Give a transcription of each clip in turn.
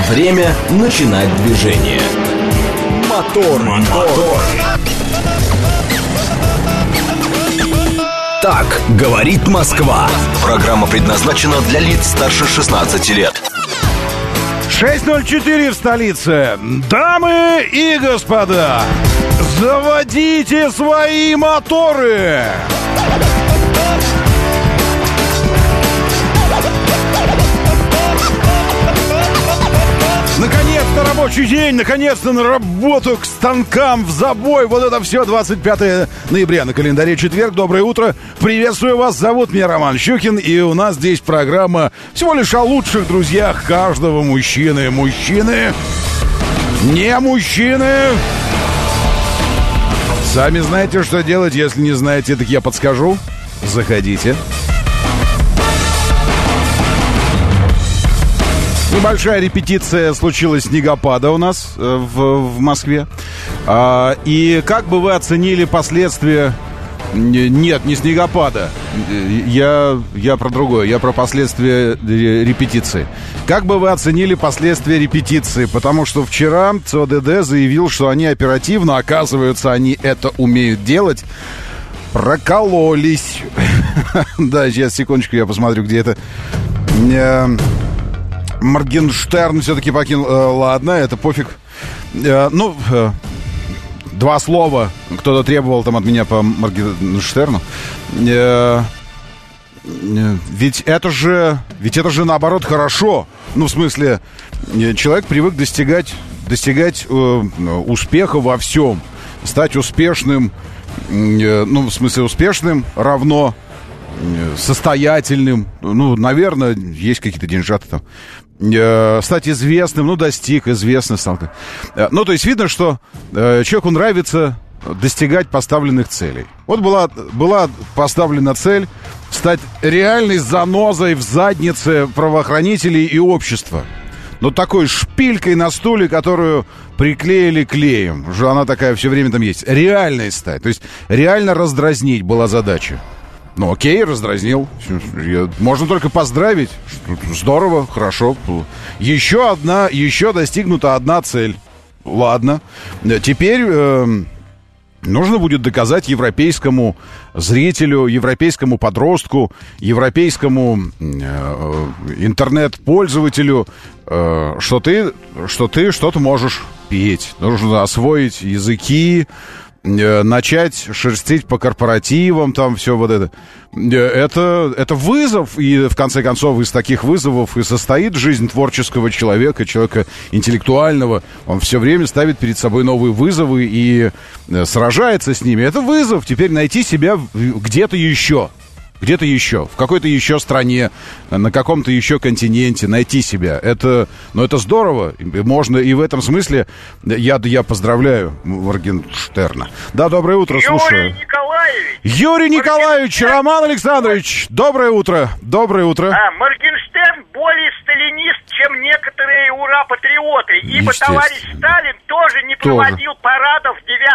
Время начинать движение. Мотор. Так говорит Москва. Программа предназначена для лиц старше 16 лет. 6:04 в столице. Дамы и господа, заводите свои моторы! Наконец-то рабочий день, наконец-то на работу, к станкам, в забой. Вот это все, 25 ноября на календаре, четверг. Доброе утро, приветствую вас, зовут меня Роман Щукин. И у нас здесь программа всего лишь о лучших друзьях каждого мужчины. Мужчины, не мужчины. Сами знаете, что делать, если не знаете, так я подскажу. Заходите. Небольшая репетиция случилась снегопада у нас в Москве. И как бы вы оценили последствия... Нет, не снегопада. Я про другое. Я про последствия репетиции. Как бы вы оценили последствия репетиции? Потому что вчера ЦОДД заявил, что они оперативно, оказывается, они это умеют делать, прокололись. Да, сейчас, секундочку, я посмотрю, где это... Моргенштерн все-таки покинул. Ладно, это пофиг. Два слова кто-то требовал там от меня по Моргенштерну. Ведь это же наоборот хорошо. Ну, в смысле, человек привык достигать успеха во всем. Стать успешным, в смысле, успешным равно состоятельным. Ну, наверное, есть какие-то деньжата там. Стать известным, достиг известности. То есть видно, что человеку нравится достигать поставленных целей. Вот была поставлена цель стать реальной занозой в заднице правоохранителей и общества. Такой шпилькой на стуле, которую приклеили клеем. Уже она такая все время там есть. Реальной стать. То есть реально раздразнить была задача. Окей, раздразнил. Можно только поздравить. Здорово, хорошо. Еще достигнута одна цель. Ладно. Теперь нужно будет доказать европейскому зрителю, европейскому подростку, европейскому интернет-пользователю, что ты что-то можешь петь. Нужно освоить языки, начать шерстить по корпоративам, там все вот это. Это вызов, и в конце концов из таких вызовов и состоит жизнь творческого человека, человека интеллектуального. Он все время ставит перед собой новые вызовы и сражается с ними. Это вызов. Теперь найти себя где-то еще, в какой-то еще стране, на каком-то еще континенте, найти себя. Это здорово. Можно и в этом смысле я поздравляю Моргенштерна. Да, доброе утро, слушаю. Юрий Николаевич, Роман Александрович, доброе утро. Доброе утро. Моргенштерн более сталинист, чем некоторые ура-патриоты. Ибо товарищ Сталин тоже не проводил парадов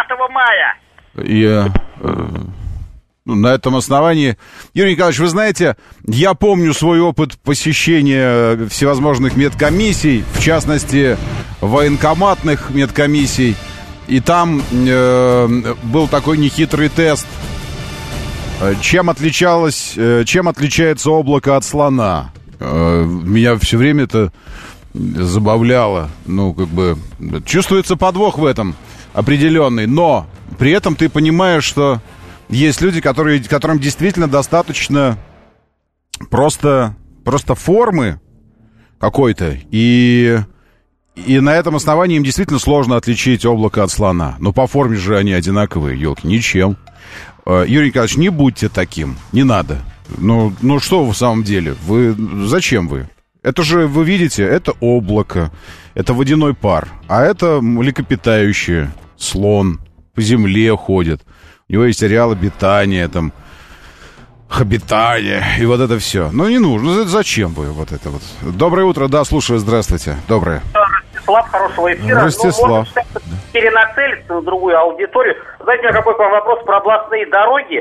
9 мая. На этом основании, Юрий Николаевич, вы знаете, я помню свой опыт посещения всевозможных медкомиссий, в частности, военкоматных медкомиссий, и там был такой нехитрый тест. Чем отличается облако от слона? Меня все время это забавляло. Чувствуется подвох в этом определенный, но при этом ты понимаешь, что есть люди, которым действительно достаточно просто формы какой-то, и на этом основании им действительно сложно отличить облако от слона. Но по форме же они одинаковые, елки, ничем. Юрий Николаевич, не будьте таким, не надо. Что вы в самом деле? Зачем вы? Это же, вы видите, это облако, это водяной пар, а это млекопитающее, слон, по земле ходит. У него есть ареал обитания, обитание, и вот это все. Не нужно, зачем вы вот это вот? Доброе утро, да, слушаю, здравствуйте, доброе. Ростислав, хорошего эфира. Ростислав. Можно перенацелиться на другую аудиторию. Знаете, у меня какой к вам вопрос про областные дороги.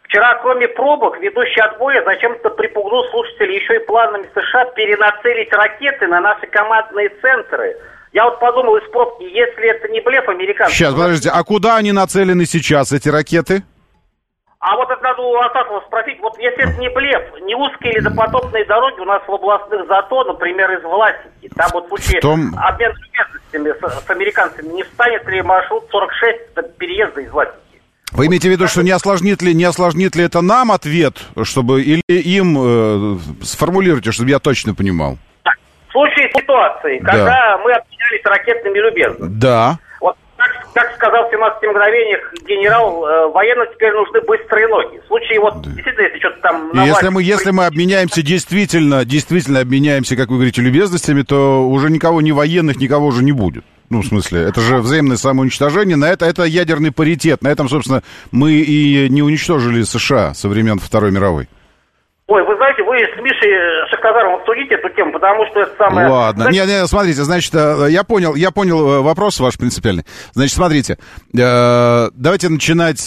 Вчера, кроме пробок, ведущий отбоя зачем-то припугнул слушателей еще и планами США перенацелить ракеты на наши командные центры. Я вот подумал из пробки, если это не блеф американцев... Сейчас, подождите, а куда они нацелены сейчас, эти ракеты? А вот это надо у Асатова спросить, вот если это не блеф, не узкие или допотопные дороги у нас в областных ЗАТО, например, из Власики, там вот в случае обмена любезностями с американцами, не встанет ли маршрут 46 переезда из Власики? Вы имеете в виду, что не осложнит ли это нам ответ, чтобы или им сформулируйте, чтобы я точно понимал? В случае ситуации, когда мы обменялись ракетными любезностями. Да. Вот как сказал в 17 мгновениях генерал, военным теперь нужны быстрые ноги. В случае вот действительно, если что-то там... Если мы обменяемся действительно обменяемся, как вы говорите, любезностями, то уже никого, ни военных, никого уже не будет. Ну, в смысле, это же взаимное самоуничтожение, это ядерный паритет. На этом, собственно, мы и не уничтожили США со времен Второй мировой. Ой, вы знаете, вы с Мишей Шахназаровым обсудите эту тему, потому что это самое... Ладно, не, смотрите, значит, я понял вопрос ваш принципиальный. Значит, смотрите, давайте начинать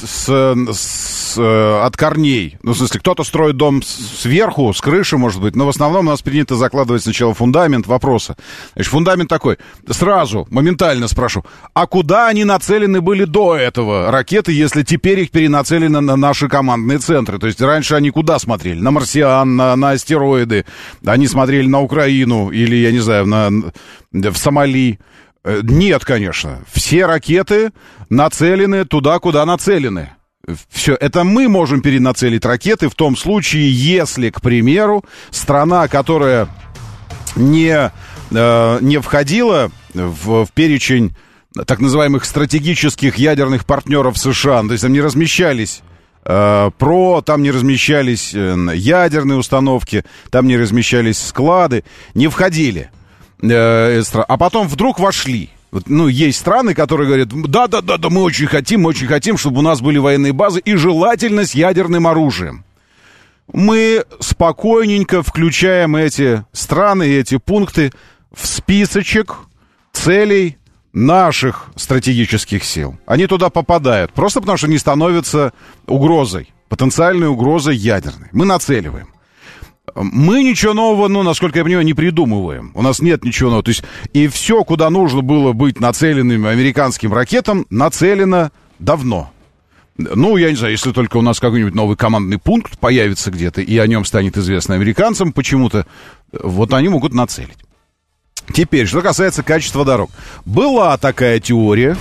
от корней. Ну, в смысле, кто-то строит дом сверху, с крыши, может быть, но в основном у нас принято закладывать сначала фундамент вопроса. Значит, фундамент такой, сразу, моментально спрошу, а куда они нацелены были до этого, ракеты, если теперь их перенацелены на наши командные центры? То есть раньше они куда смотрели? На марсиан, на астероиды, они смотрели на Украину или, я не знаю, в Сомали. Нет, конечно. Все ракеты нацелены туда, куда нацелены. Все, это мы можем перенацелить ракеты в том случае, если, к примеру, страна, которая не входила в перечень так называемых стратегических ядерных партнеров США, то есть там не размещались там не размещались ядерные установки, там не размещались склады, не входили. А потом вдруг вошли. Ну, есть страны, которые говорят, да, мы очень хотим, чтобы у нас были военные базы и желательно с ядерным оружием. Мы спокойненько включаем эти страны, эти пункты в списочек целей наших стратегических сил. Они туда попадают, просто потому что они становятся угрозой, потенциальной угрозой ядерной. Мы нацеливаем. Мы ничего нового, насколько я понимаю, не придумываем. У нас нет ничего нового. То есть, и все, куда нужно было быть нацеленным американским ракетам, нацелено давно. Ну, я не знаю, если только у нас какой-нибудь новый командный пункт появится где-то, и о нем станет известно американцам почему-то, вот они могут нацелить. Теперь, что касается качества дорог. Была такая теория,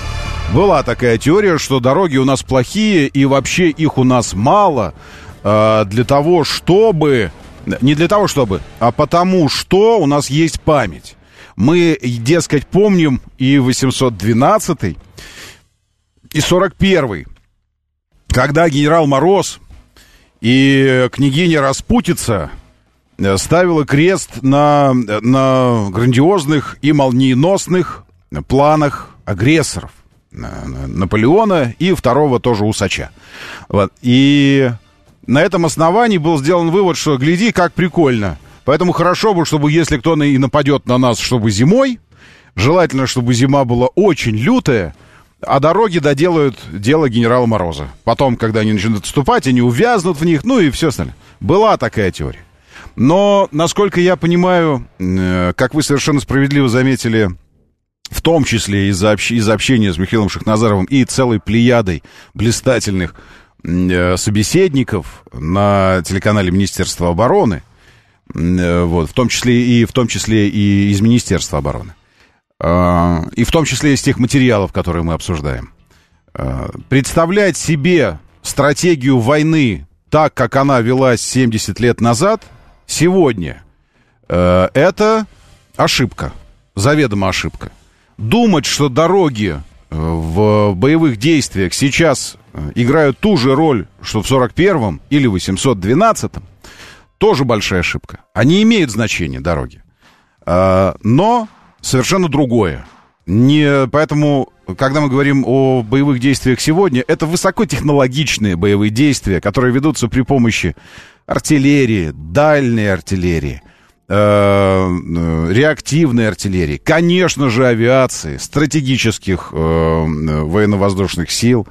что дороги у нас плохие, и вообще их у нас мало, для того, чтобы... Не для того, чтобы, а потому что у нас есть память. Мы, дескать, помним и 812-й, и 41-й, когда генерал Мороз и княгиня Распутица ставила крест на грандиозных и молниеносных планах агрессоров. Наполеона и второго тоже усача. Вот. И на этом основании был сделан вывод, что гляди, как прикольно. Поэтому хорошо бы, чтобы если кто и нападет на нас, чтобы зимой, желательно, чтобы зима была очень лютая, а дороги доделают дело генерала Мороза. Потом, когда они начнут отступать, они увязнут в них, ну и все остальное. Была такая теория. Но, насколько я понимаю, как вы совершенно справедливо заметили, в том числе из общения с Михаилом Шахназаровым и целой плеядой блистательных собеседников на телеканале Министерства обороны, вот, в том числе и из Министерства обороны, и в том числе из тех материалов, которые мы обсуждаем. Представлять себе стратегию войны так, как она велась 70 лет назад, сегодня, это ошибка, заведомо ошибка. Думать, что дороги в боевых действиях сейчас играют ту же роль, что в 41-м или 812-м, тоже большая ошибка. Они имеют значение, дороги, но совершенно другое. Поэтому, когда мы говорим о боевых действиях сегодня, это высокотехнологичные боевые действия, которые ведутся при помощи артиллерии, дальней артиллерии, реактивной артиллерии, конечно же, авиации, стратегических военно-воздушных сил.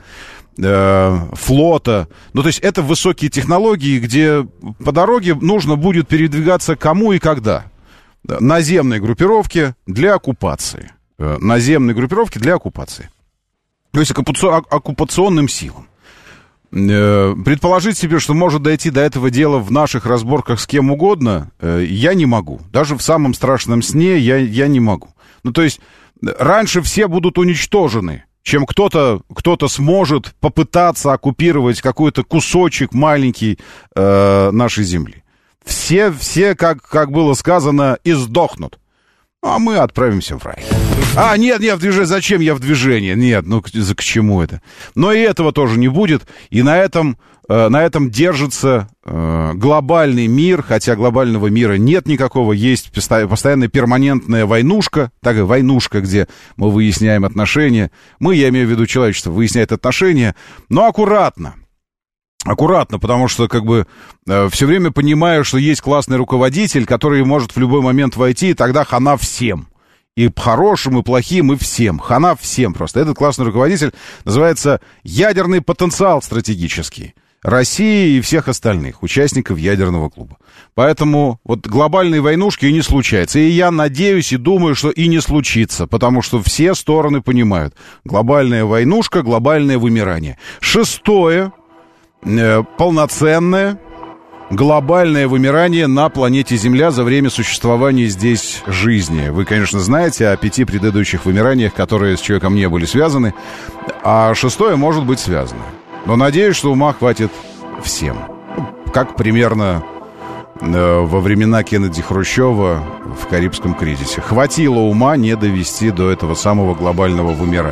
флота. Ну, то есть это высокие технологии, где по дороге нужно будет передвигаться кому и когда. Наземные группировки для оккупации. Наземные группировки для оккупации. То есть оккупационным силам. Предположить себе, что может дойти до этого дела в наших разборках с кем угодно, я не могу. Даже в самом страшном сне я не могу. Ну, то есть раньше все будут уничтожены, чем кто-то сможет попытаться оккупировать какой-то кусочек маленький нашей земли. Все, как было сказано, издохнут. А мы отправимся в рай. Нет, в движение. Зачем я в движении? Нет, к чему это? Но и этого тоже не будет. И на этом держится глобальный мир, хотя глобального мира нет никакого. Есть постоянная перманентная войнушка, такая войнушка, где мы выясняем отношения. Я имею в виду человечество, выясняет отношения, но аккуратно. Аккуратно, потому что все время понимаю, что есть классный руководитель, который может в любой момент войти, и тогда хана всем. И хорошим, и плохим, и всем. Хана всем просто. Этот классный руководитель называется ядерный потенциал стратегический России и всех остальных участников ядерного клуба. Поэтому глобальной войнушки и не случается. И я надеюсь и думаю, что и не случится, потому что все стороны понимают. Глобальная войнушка, глобальное вымирание. Шестое. Полноценное глобальное вымирание на планете Земля за время существования здесь жизни. Вы, конечно, знаете о 5 предыдущих вымираниях, которые с человеком не были связаны, а шестое может быть связано. Но надеюсь, что ума хватит всем. Как примерно во времена Кеннеди Хрущева в Карибском кризисе. Хватило ума не довести до этого самого глобального вымирания.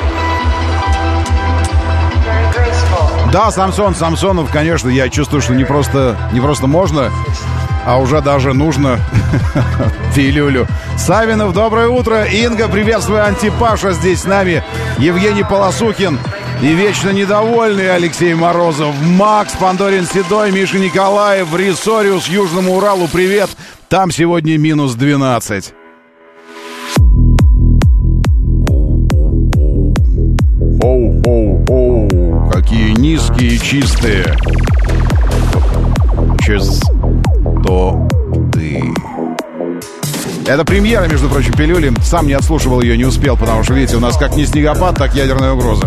Да, Самсонов, конечно, я чувствую, что не просто можно, а уже даже нужно пилюлю. Савинов, доброе утро. Инга, приветствую. Антипаша здесь с нами. Евгений Полосухин и вечно недовольный Алексей Морозов. Макс Пандорин Седой, Миша Николаев, Рисориус, Южному Уралу, привет. Там сегодня минус 12. Какие низкие и чистые. Частоты. Это премьера, между прочим, пилюли. Сам не отслушивал ее, не успел, потому что, видите, у нас как не снегопад, так ядерная угроза.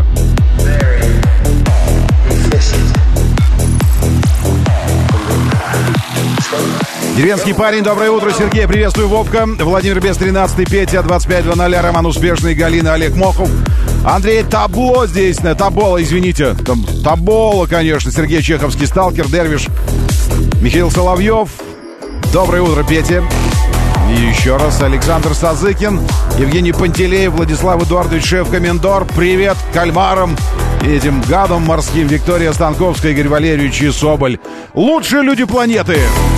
Деревенский парень, доброе утро, Сергей, приветствую, Вовка, Владимир Бес, 13, Петя, 2500, Роман Успешный, Галина, Олег Мохов, Андрей Табло здесь, Табола, извините, Табола, конечно, Сергей Чеховский, Сталкер, Дервиш, Михаил Соловьев, доброе утро, Петя, и еще раз Александр Сазыкин, Евгений Пантелеев, Владислав Эдуардович Шеф-Комендор, привет кальмарам, этим гадам морским, Виктория Станковская, Игорь Валерьевич и Соболь, лучшие люди планеты.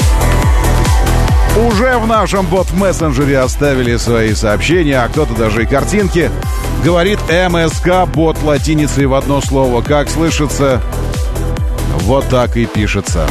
Уже в нашем бот-мессенджере оставили свои сообщения, а кто-то даже и картинки. Говорит МСК, бот латиницей в одно слово. Как слышится, вот так и пишется.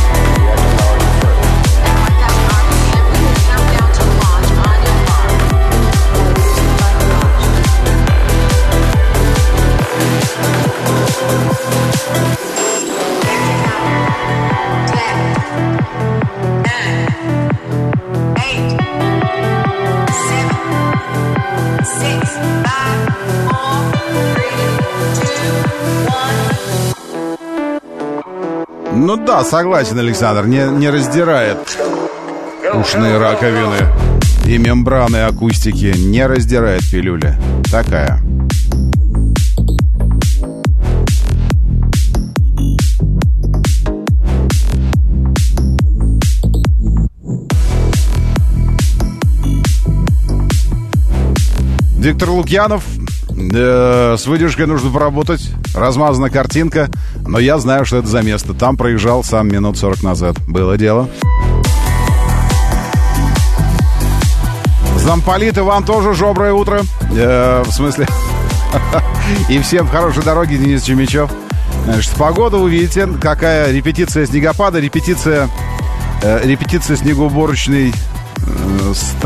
Ну да, согласен, Александр, не раздирает ушные раковины и мембраны акустики, не раздирает пилюля. Такая. Виктор Лукьянов. С выдержкой нужно поработать. Размазана картинка. Но я знаю, что это за место. Там проезжал сам минут 40 назад. Было дело. Замполит, и вам тоже доброе утро. В смысле... И всем хорошей дороги, Денис Чемичев. Значит, погода, вы видите, какая репетиция снегопада, репетиция снегоуборочной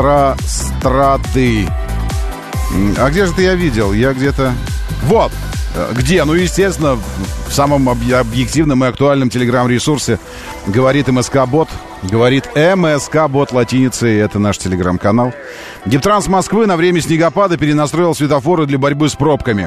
страты. А где же это я видел? Я где-то... Вот, Где? Ну, естественно, в самом объективном и актуальном телеграм-ресурсе говорит МСК-бот. Говорит МСК-бот латиницей. Это наш телеграм-канал. Дептранс Москвы на время снегопада перенастроил светофоры для борьбы с пробками.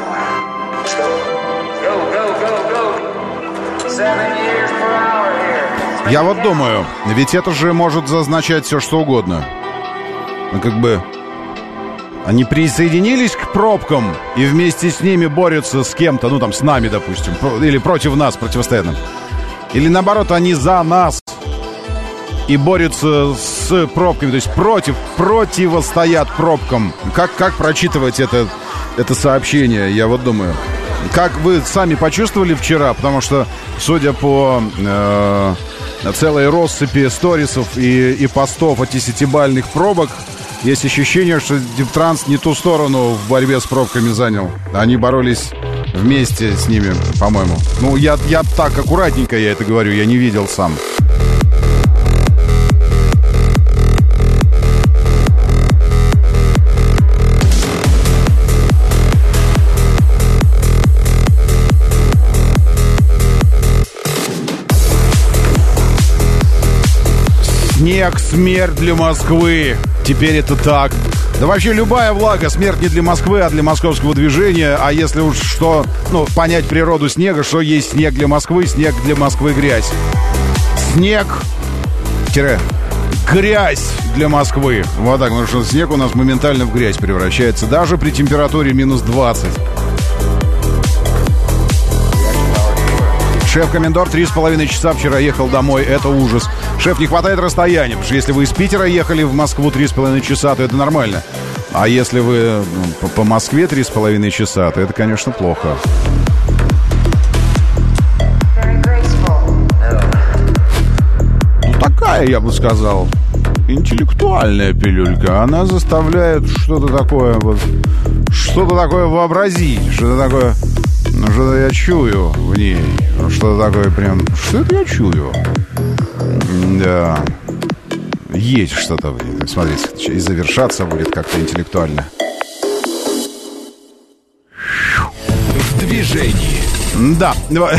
Я вот думаю, ведь это же может означать все, что угодно. Ну, как бы... Они присоединились к пробкам и вместе с ними борются с кем-то, ну там с нами, допустим, или против нас, противостоят нам. Или наоборот, они за нас и борются с пробками, то есть противостоят пробкам. Как прочитывать это сообщение, я вот думаю. Как вы сами почувствовали вчера, потому что, судя по целой россыпи сторисов и постов о 10-бальных пробок, есть ощущение, что Дептранс не ту сторону в борьбе с пробками занял. Они боролись вместе с ними, по-моему. Ну, я так аккуратненько я это говорю, я не видел сам. Снег, смерть для Москвы. Теперь это так. Да вообще любая влага, смерть не для Москвы, а для московского движения. А если уж что, ну, понять природу снега, что есть снег для Москвы грязь. Снег-грязь для Москвы. Вот так, потому что снег у нас моментально в грязь превращается. Даже при температуре минус 20. Шеф-комендор 3,5 часа вчера ехал домой. Это ужас. Шеф, не хватает расстояния, потому что если вы из Питера ехали в Москву 3,5 часа, то это нормально. А если вы по Москве 3,5 часа, то это, конечно, плохо. Ну, такая, я бы сказал, интеллектуальная пилюлька. Она заставляет что-то такое вообразить, что-то такое... Ну, что-то я чую в ней. Что-то такое прям... Что это я чую? Да. Есть что-то в ней. Смотрите, и завершаться будет как-то интеллектуально. В движении. Да.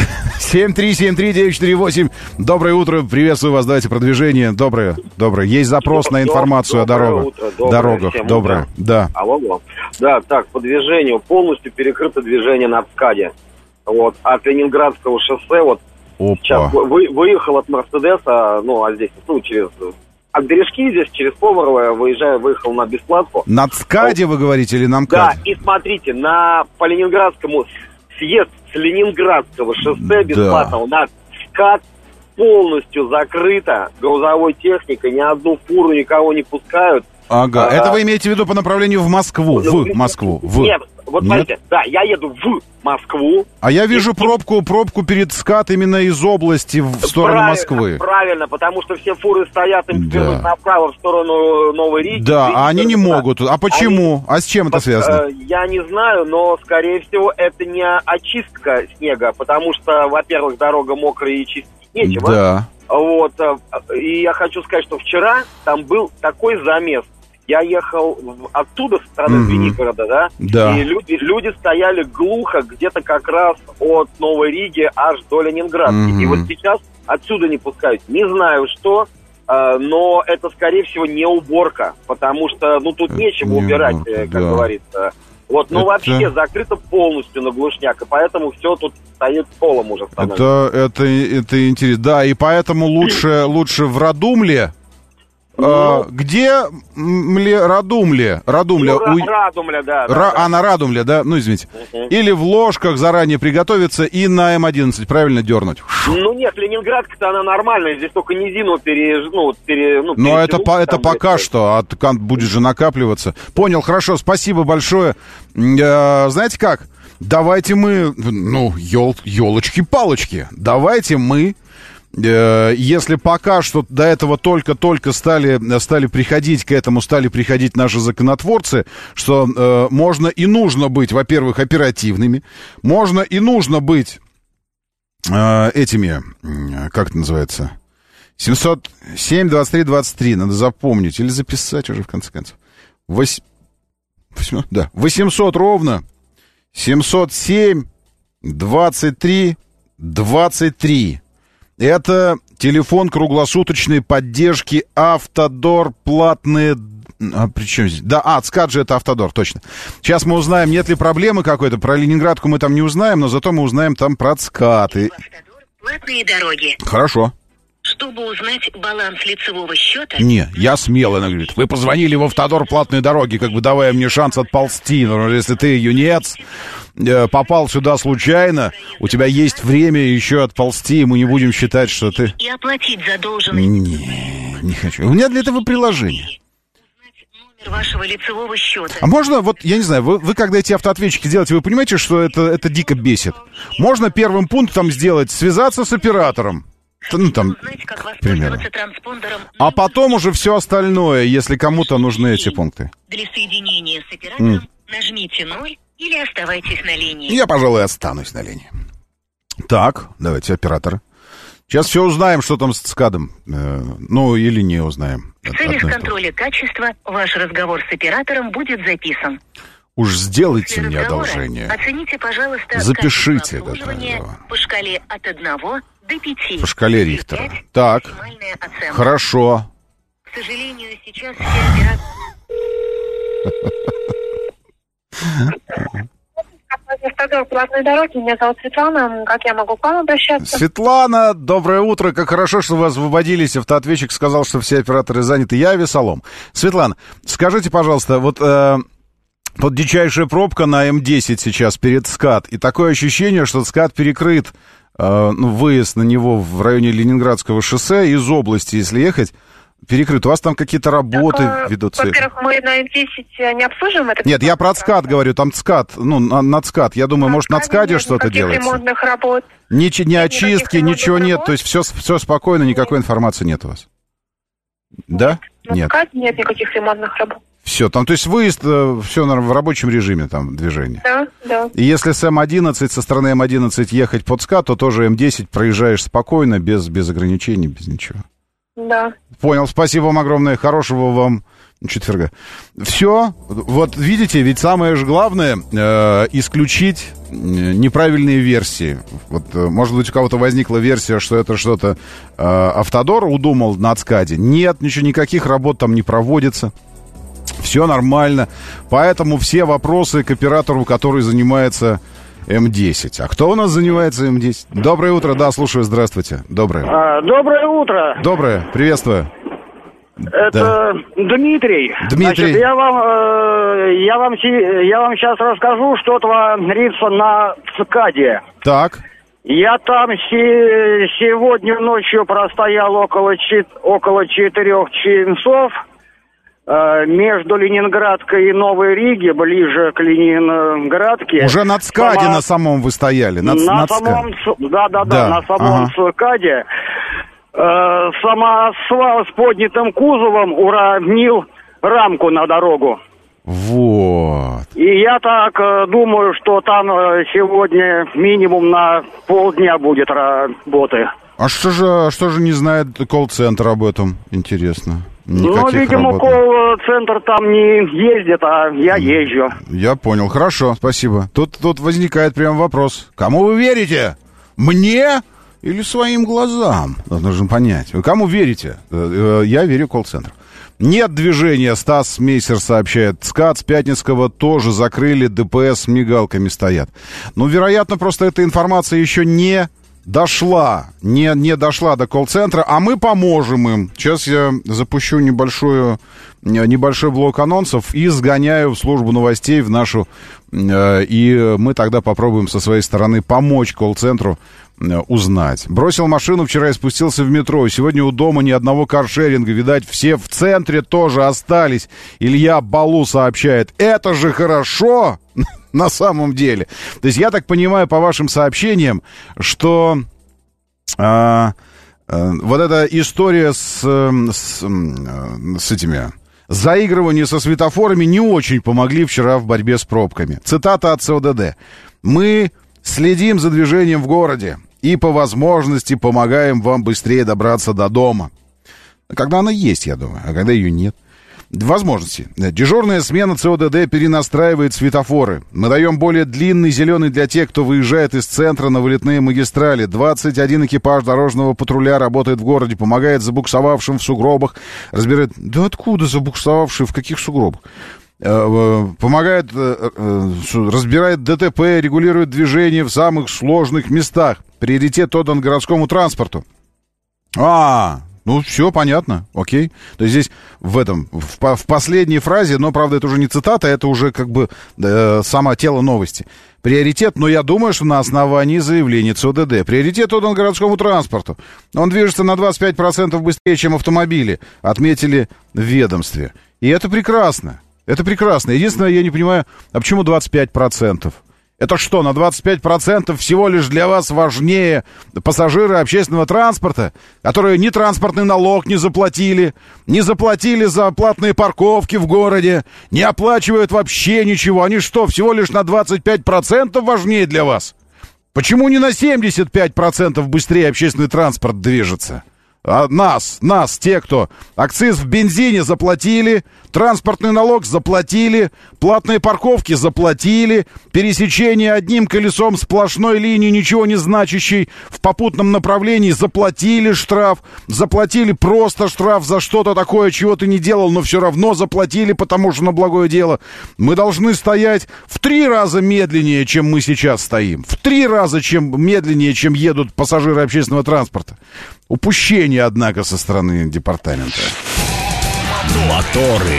7373948. Доброе утро. Приветствую вас. Давайте про движение. Доброе. Есть запрос на информацию о дорогах. Доброе. Да. Алло. Да, так, по движению. Полностью перекрыто движение на ЦКАДе. Вот, от Ленинградского шоссе, вот, Опа. Сейчас выехал от Мерседеса, здесь, через... От Бережки здесь, через Поварово, выехал на Бесплатку. На ЦКАДе, вы говорите, или на МКАДе? Да, и смотрите, по Ленинградскому съезд с Ленинградского шоссе бесплатного на ЦКАД полностью закрыто грузовой техникой, ни одну фуру никого не пускают. Ага, это вы имеете в виду по направлению в Москву? Нет, вот смотрите, да, я еду в Москву. А я вижу пробку перед СКАД именно из области в сторону Москвы. Правильно, потому что все фуры стоят направо в сторону Новой Риги. Да, а они не могут. А почему? А с чем это связано? Я не знаю, но, скорее всего, это не очистка снега, потому что, во-первых, дорога мокрая и чистить нечего. Да. Вот, и я хочу сказать, что вчера там был такой замес. Я ехал оттуда, со стороны Звенигорода, да, и люди стояли глухо, где-то как раз от Новой Риги аж до Ленинградки. И вот сейчас отсюда не пускают. Не знаю что, но это, скорее всего, не уборка, потому что, тут нечего убирать, как говорится. Вот, вообще закрыто полностью на глушняк, и поэтому все тут стоит полом уже становится. Это интересно. Да, и поэтому лучше в Радумле. Где Радумле? Радумля, да. На Радумле, да? Ну, извините. Или в Ложках заранее приготовиться и на М11 правильно дернуть. Нет, Ленинградка-то она нормальная, здесь только низину Но это пока что, а будет же накапливаться. Понял, хорошо, спасибо большое. Знаете как? Давайте мы, елочки-палочки, давайте мы... Если пока что до этого только стали приходить к этому, стали приходить наши законотворцы, что можно и нужно быть, во-первых, оперативными, можно и нужно быть этими, как это называется, 707-23-23, надо запомнить или записать уже в конце концов. 800 ровно 707 23 23. Это телефон круглосуточной поддержки «Автодор» платные... причем здесь? Да, ЦКАД же это «Автодор», точно. Сейчас мы узнаем, нет ли проблемы какой-то. Про Ленинградку мы там не узнаем, но зато мы узнаем там про ЦКАД. Платные дороги. Хорошо. Чтобы узнать баланс лицевого счета... Не, я смело, она говорит. Вы позвонили в «Автодор» платные дороги, как бы давая мне шанс отползти. Но если ты юнец, попал сюда случайно, у тебя есть время еще отползти, и мы не будем считать, что ты... И оплатить задолженность... Не хочу. У меня для этого приложение. Номер вашего лицевого счета. А можно, вот, я не знаю, вы когда эти автоответчики делаете, вы понимаете, что это дико бесит? Можно первым пунктом сделать, связаться с оператором. Ну, там, к примеру. А потом уже все остальное, если кому-то нужны эти пункты. Для соединения с оператором нажмите 0 или оставайтесь на линии. Я, пожалуй, останусь на линии. Так, давайте, оператор. Сейчас все узнаем, что там с ЦКАДом. Ну, или не узнаем. В целях контроля качества ваш разговор с оператором будет записан. Уж сделайте мне одолжение. Оцените, пожалуйста, запишите это по шкале от 1 до 5. По шкале Рихтера. Так, хорошо. К сожалению, сейчас все операторы... Автодор платной дороги. Меня зовут Светлана. Как я могу к вам обращаться? Светлана, доброе утро. Как хорошо, что вы освободились. Автоответчик сказал, что все операторы заняты. Я Весолом. Светлана, скажите, пожалуйста, вот дичайшая пробка на М10 сейчас перед ЦКАД. И такое ощущение, что ЦКАД перекрыт, выезд на него в районе Ленинградского шоссе из области, если ехать, перекрыт. У вас там какие-то работы ведутся? Во-первых, мы на М10 не обслуживаем это. Нет, я про ЦКАД говорю, там ЦКАД, на ЦКАД. Я думаю, может, на ЦКАДе что-то делается? Ремонтных работ. Ни очистки, ничего нет, то есть все спокойно, никакой информации нет у вас? Да? На ЦКАДе нет никаких ремонтных работ. Все, там, то есть выезд, все в рабочем режиме, там, движение. Да. И если с М11, со стороны М11 ехать под ЦКАД, то тоже М10 проезжаешь спокойно, без ограничений, без ничего. Да. Понял, спасибо вам огромное, хорошего вам четверга. Все, вот видите, ведь самое же главное исключить неправильные версии. Вот, может быть, у кого-то возникла версия, что это что-то Автодор удумал на ЦКАДе. Нет, ничего, никаких работ там не проводится. Все нормально. Поэтому все вопросы к оператору, который занимается М10. А кто у нас занимается М10? Доброе утро, да, слушаю, здравствуйте. Доброе. Доброе утро. Доброе, приветствую. Это Дмитрий. Дмитрий. Значит, я вам сейчас расскажу, что творится на ЦКАДе. Так. Я там сегодня ночью простоял около 4 часов. Между Ленинградкой и Новой Риги, ближе к Ленинградке. Уже на ЦКАДе на самом вы стояли? На самом, на самом ЦКАДе. Самосвал с поднятым кузовом уронил рамку на дорогу. Вот. И я так думаю, что там сегодня минимум на полдня будет работы. А что же не знает колл-центр об этом? Интересно. Никаких видимо, колл-центр там не ездит, а я езжу. Я понял, хорошо, спасибо. Тут возникает прям вопрос. Кому вы верите? Мне или своим глазам? Нужно понять. Вы кому верите? Я верю колл-центру. Нет движения, Стас Мейсер сообщает. ЦКАД с Пятницкого тоже закрыли, ДПС с мигалками стоят. Ну, вероятно, просто эта информация еще не дошла, не дошла до колл-центра, а мы поможем им. Сейчас я запущу небольшой блок анонсов и сгоняю в службу новостей в нашу, и мы тогда попробуем со своей стороны помочь колл-центру узнать. Бросил машину вчера и спустился в метро. Сегодня у дома ни одного каршеринга. Видать, все в центре тоже остались. Илья Балу сообщает. Это же хорошо на самом деле. То есть я так понимаю по вашим сообщениям, что вот эта история с этими заигрывания со светофорами не очень помогли вчера в борьбе с пробками. Цитата от СОДД. «Мы следим за движением в городе и по возможности помогаем вам быстрее добраться до дома». Когда она есть, я думаю, а когда ее нет. возможности. Дежурная смена ЦОДД перенастраивает светофоры. Мы даем более длинный зеленый для тех, кто выезжает из центра на вылетные магистрали. 21 экипаж дорожного патруля работает в городе, помогает забуксовавшим в сугробах. Разбирает... Да откуда забуксовавшие? В каких сугробах? Помогает, разбирает ДТП, регулирует движение в самых сложных местах. Приоритет отдан городскому транспорту. Ну, все понятно, окей. То есть здесь в последней фразе, но, правда, это уже не цитата, это уже как бы само тело новости. Приоритет, но я думаю, что на основании заявления ЦОДД. Приоритет отдан городскому транспорту. Он движется на 25% быстрее, чем автомобили, отметили в ведомстве. И это прекрасно. Это прекрасно. Единственное, я не понимаю, а почему 25%? Это что, на 25% всего лишь для вас важнее пассажиры общественного транспорта, которые ни транспортный налог не заплатили за платные парковки в городе, не оплачивают вообще ничего. Они что, всего лишь на 25% важнее для вас? Почему не на 75% быстрее общественный транспорт движется? А нас, те, кто акциз в бензине заплатили, транспортный налог заплатили, платные парковки заплатили, пересечение одним колесом сплошной линии, ничего не значащей, в попутном направлении заплатили штраф, заплатили просто штраф за что-то такое, чего ты не делал, но все равно заплатили, потому что на благое дело. Мы должны стоять в 3 раза медленнее, чем мы сейчас стоим, в 3 раза медленнее, чем едут пассажиры общественного транспорта. Упущение, однако, со стороны департамента. Моторы.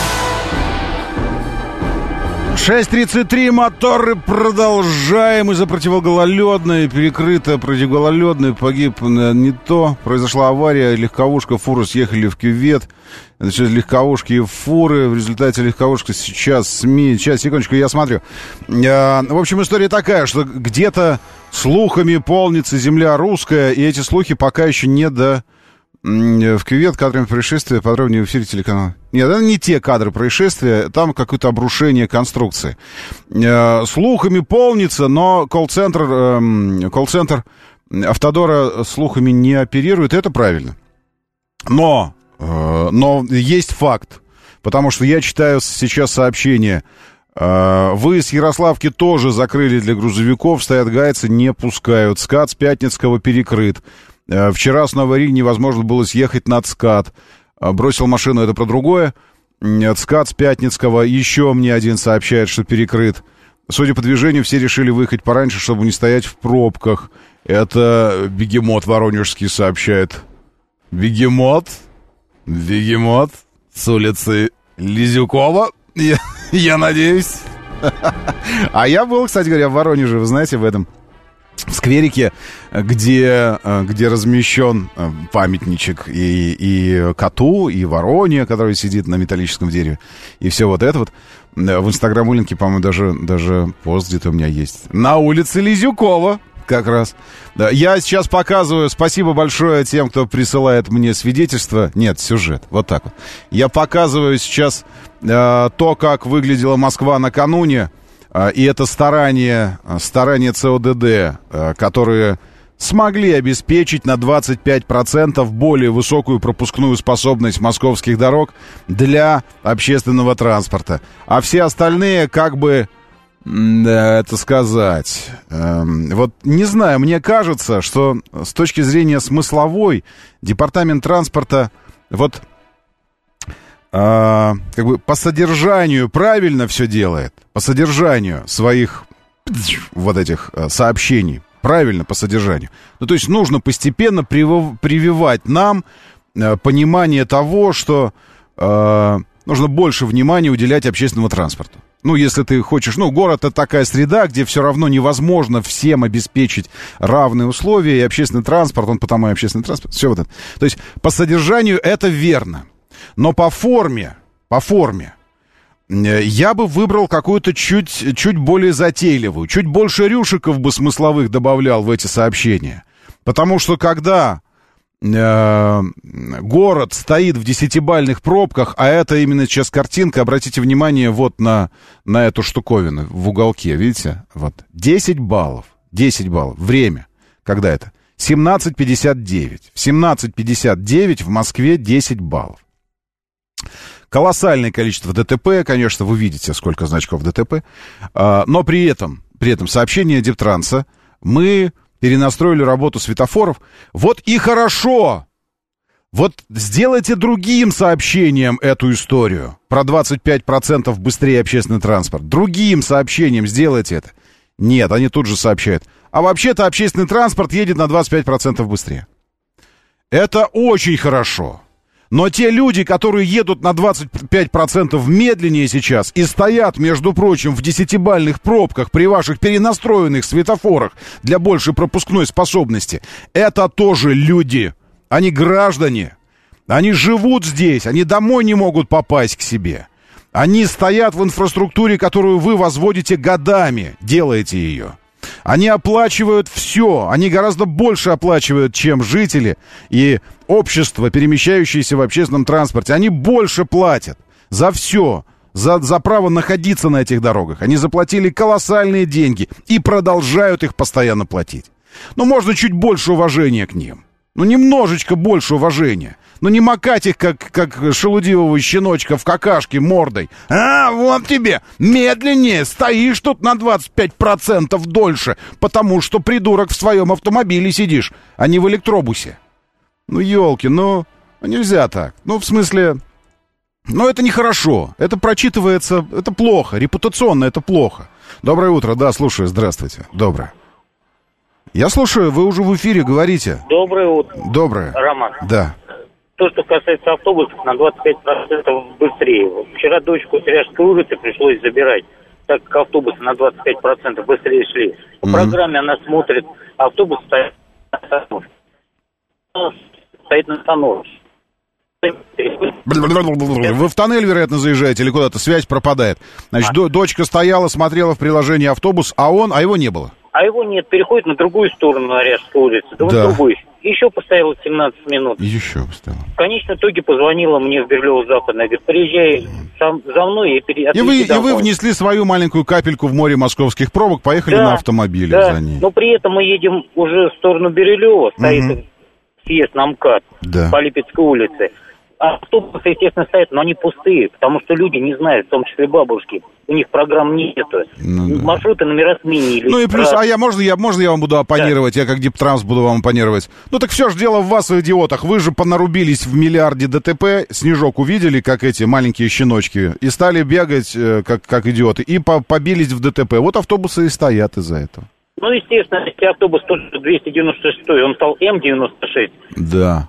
6:33, моторы, продолжаем. Из-за противогололедной, перекрыто противогололедной, погиб не то. Произошла авария, легковушка, фуры съехали в кювет. Значит, легковушки и фуры. В результате легковушка сейчас секундочку, я смотрю. В общем, история такая, что где-то слухами полнится земля русская, и эти слухи пока еще не в кювет кадрами происшествия, подробнее в эфире телеканала. Нет, это не те кадры происшествия, там какое-то обрушение конструкции. Слухами полнится, но колл-центр Автодора слухами не оперирует, это правильно. Но есть факт, потому что я читаю сейчас сообщение. Выезд Ярославки тоже закрыли для грузовиков, стоят гайцы, не пускают. СКАТ с Пятницкого перекрыт. Вчера с Новой Риги невозможно было съехать на ЦКАД. Бросил машину, это про другое. ЦКАД с Пятницкого. Еще мне один сообщает, что перекрыт. Судя по движению, все решили выехать пораньше, чтобы не стоять в пробках. Это Бегемот Воронежский сообщает. Бегемот с улицы Лизюкова. Я надеюсь. А я был, кстати говоря, в Воронеже, вы знаете, в скверике, где размещен памятничек и коту, и вороне, который сидит на металлическом дереве, и все вот это вот. В Инстаграм-улинке, по-моему, даже пост где-то у меня есть. На улице Лизюкова как раз. Да, я сейчас показываю, спасибо большое тем, кто присылает мне свидетельство. Нет, сюжет, вот так вот. Я показываю сейчас то, как выглядела Москва накануне. И это старания ЦОДД, которые смогли обеспечить на 25% более высокую пропускную способность московских дорог для общественного транспорта. А все остальные, как бы, это сказать, вот не знаю, мне кажется, что с точки зрения смысловой департамент транспорта вот как бы по содержанию правильно все делает, по содержанию своих вот этих сообщений, правильно по содержанию. Ну, то есть нужно постепенно прививать нам понимание того, что нужно больше внимания уделять общественному транспорту. Ну, если ты хочешь... Ну, город — это такая среда, где все равно невозможно всем обеспечить равные условия, и общественный транспорт, он потому и общественный транспорт, все вот это. То есть по содержанию это верно. Но по форме я бы выбрал какую-то чуть более затейливую, чуть больше рюшиков бы смысловых добавлял в эти сообщения. Потому что когда город стоит в 10-бальных пробках, а это именно сейчас картинка, обратите внимание вот на эту штуковину в уголке, видите? Вот, 10 баллов, время, когда это? 17:59. В 17:59 в Москве 10 баллов. колоссальное количество ДТП, конечно, вы видите, сколько значков ДТП, но при этом сообщение Дептранса, мы перенастроили работу светофоров, вот и хорошо. Вот сделайте другим сообщением эту историю про 25% быстрее общественный транспорт. Другим сообщением сделайте это. Нет, они тут же сообщают. А вообще-то общественный транспорт едет на 25% быстрее. Это очень хорошо. Но те люди, которые едут на 25% медленнее сейчас и стоят, между прочим, в 10-бальных пробках при ваших перенастроенных светофорах для большей пропускной способности, это тоже люди. Они граждане. Они живут здесь. Они домой не могут попасть к себе. Они стоят в инфраструктуре, которую вы возводите годами, делаете ее. Они оплачивают все. Они гораздо больше оплачивают, чем жители и общество, перемещающееся в общественном транспорте. Они больше платят за все, за право находиться на этих дорогах. Они заплатили колоссальные деньги и продолжают их постоянно платить. Но можно чуть больше уважения к ним. Ну, немножечко больше уважения. Ну, не макать их, как шелудивого щеночка в какашке мордой. А, вот тебе, медленнее, стоишь тут на 25% дольше, потому что, придурок, в своем автомобиле сидишь, а не в электробусе. Ну, елки, ну, нельзя так. Ну, в смысле, ну, это нехорошо. Это прочитывается, это плохо, репутационно это плохо. Доброе утро, да, слушаю, здравствуйте. Доброе. Я слушаю, вы уже в эфире, говорите. Доброе утро. Доброе. Роман. Да. То, что касается автобусов, на 25% быстрее. Опережать дочку с Ряжской улицы пришлось забирать, так как автобусы на 25% быстрее шли. По программе она смотрит, автобус стоит на остановке. Вы в тоннель, вероятно, заезжаете или куда-то, связь пропадает. Значит, дочка стояла, смотрела в приложении автобус, а его не было. А его нет, переходит на другую сторону, на Ряжской улице, да. Другую. Еще постояла 17 минут. Еще постояла. В конечном итоге позвонила мне в Берлёво-Западное, говорит, приезжай за мной и вы внесли свою маленькую капельку в море московских пробок, поехали на автомобиле за ней. Но при этом мы едем уже в сторону Бирюлева, стоит съезд на МКАД по Липецкой улице. Автобусы, естественно, стоят, но они пустые, потому что люди не знают, в том числе бабушки. У них программ нету. Маршруты, номера сменились. Ну и плюс, можно я вам буду оппонировать, я как Дептранс буду вам оппонировать. Ну так все же дело в вас, идиотах. Вы же понарубились в миллиарде ДТП, снежок увидели, как эти маленькие щеночки, и стали бегать, как идиоты, и побились в ДТП. Вот автобусы и стоят из-за этого. Ну, естественно, если автобус тоже 296, он стал М96. Да.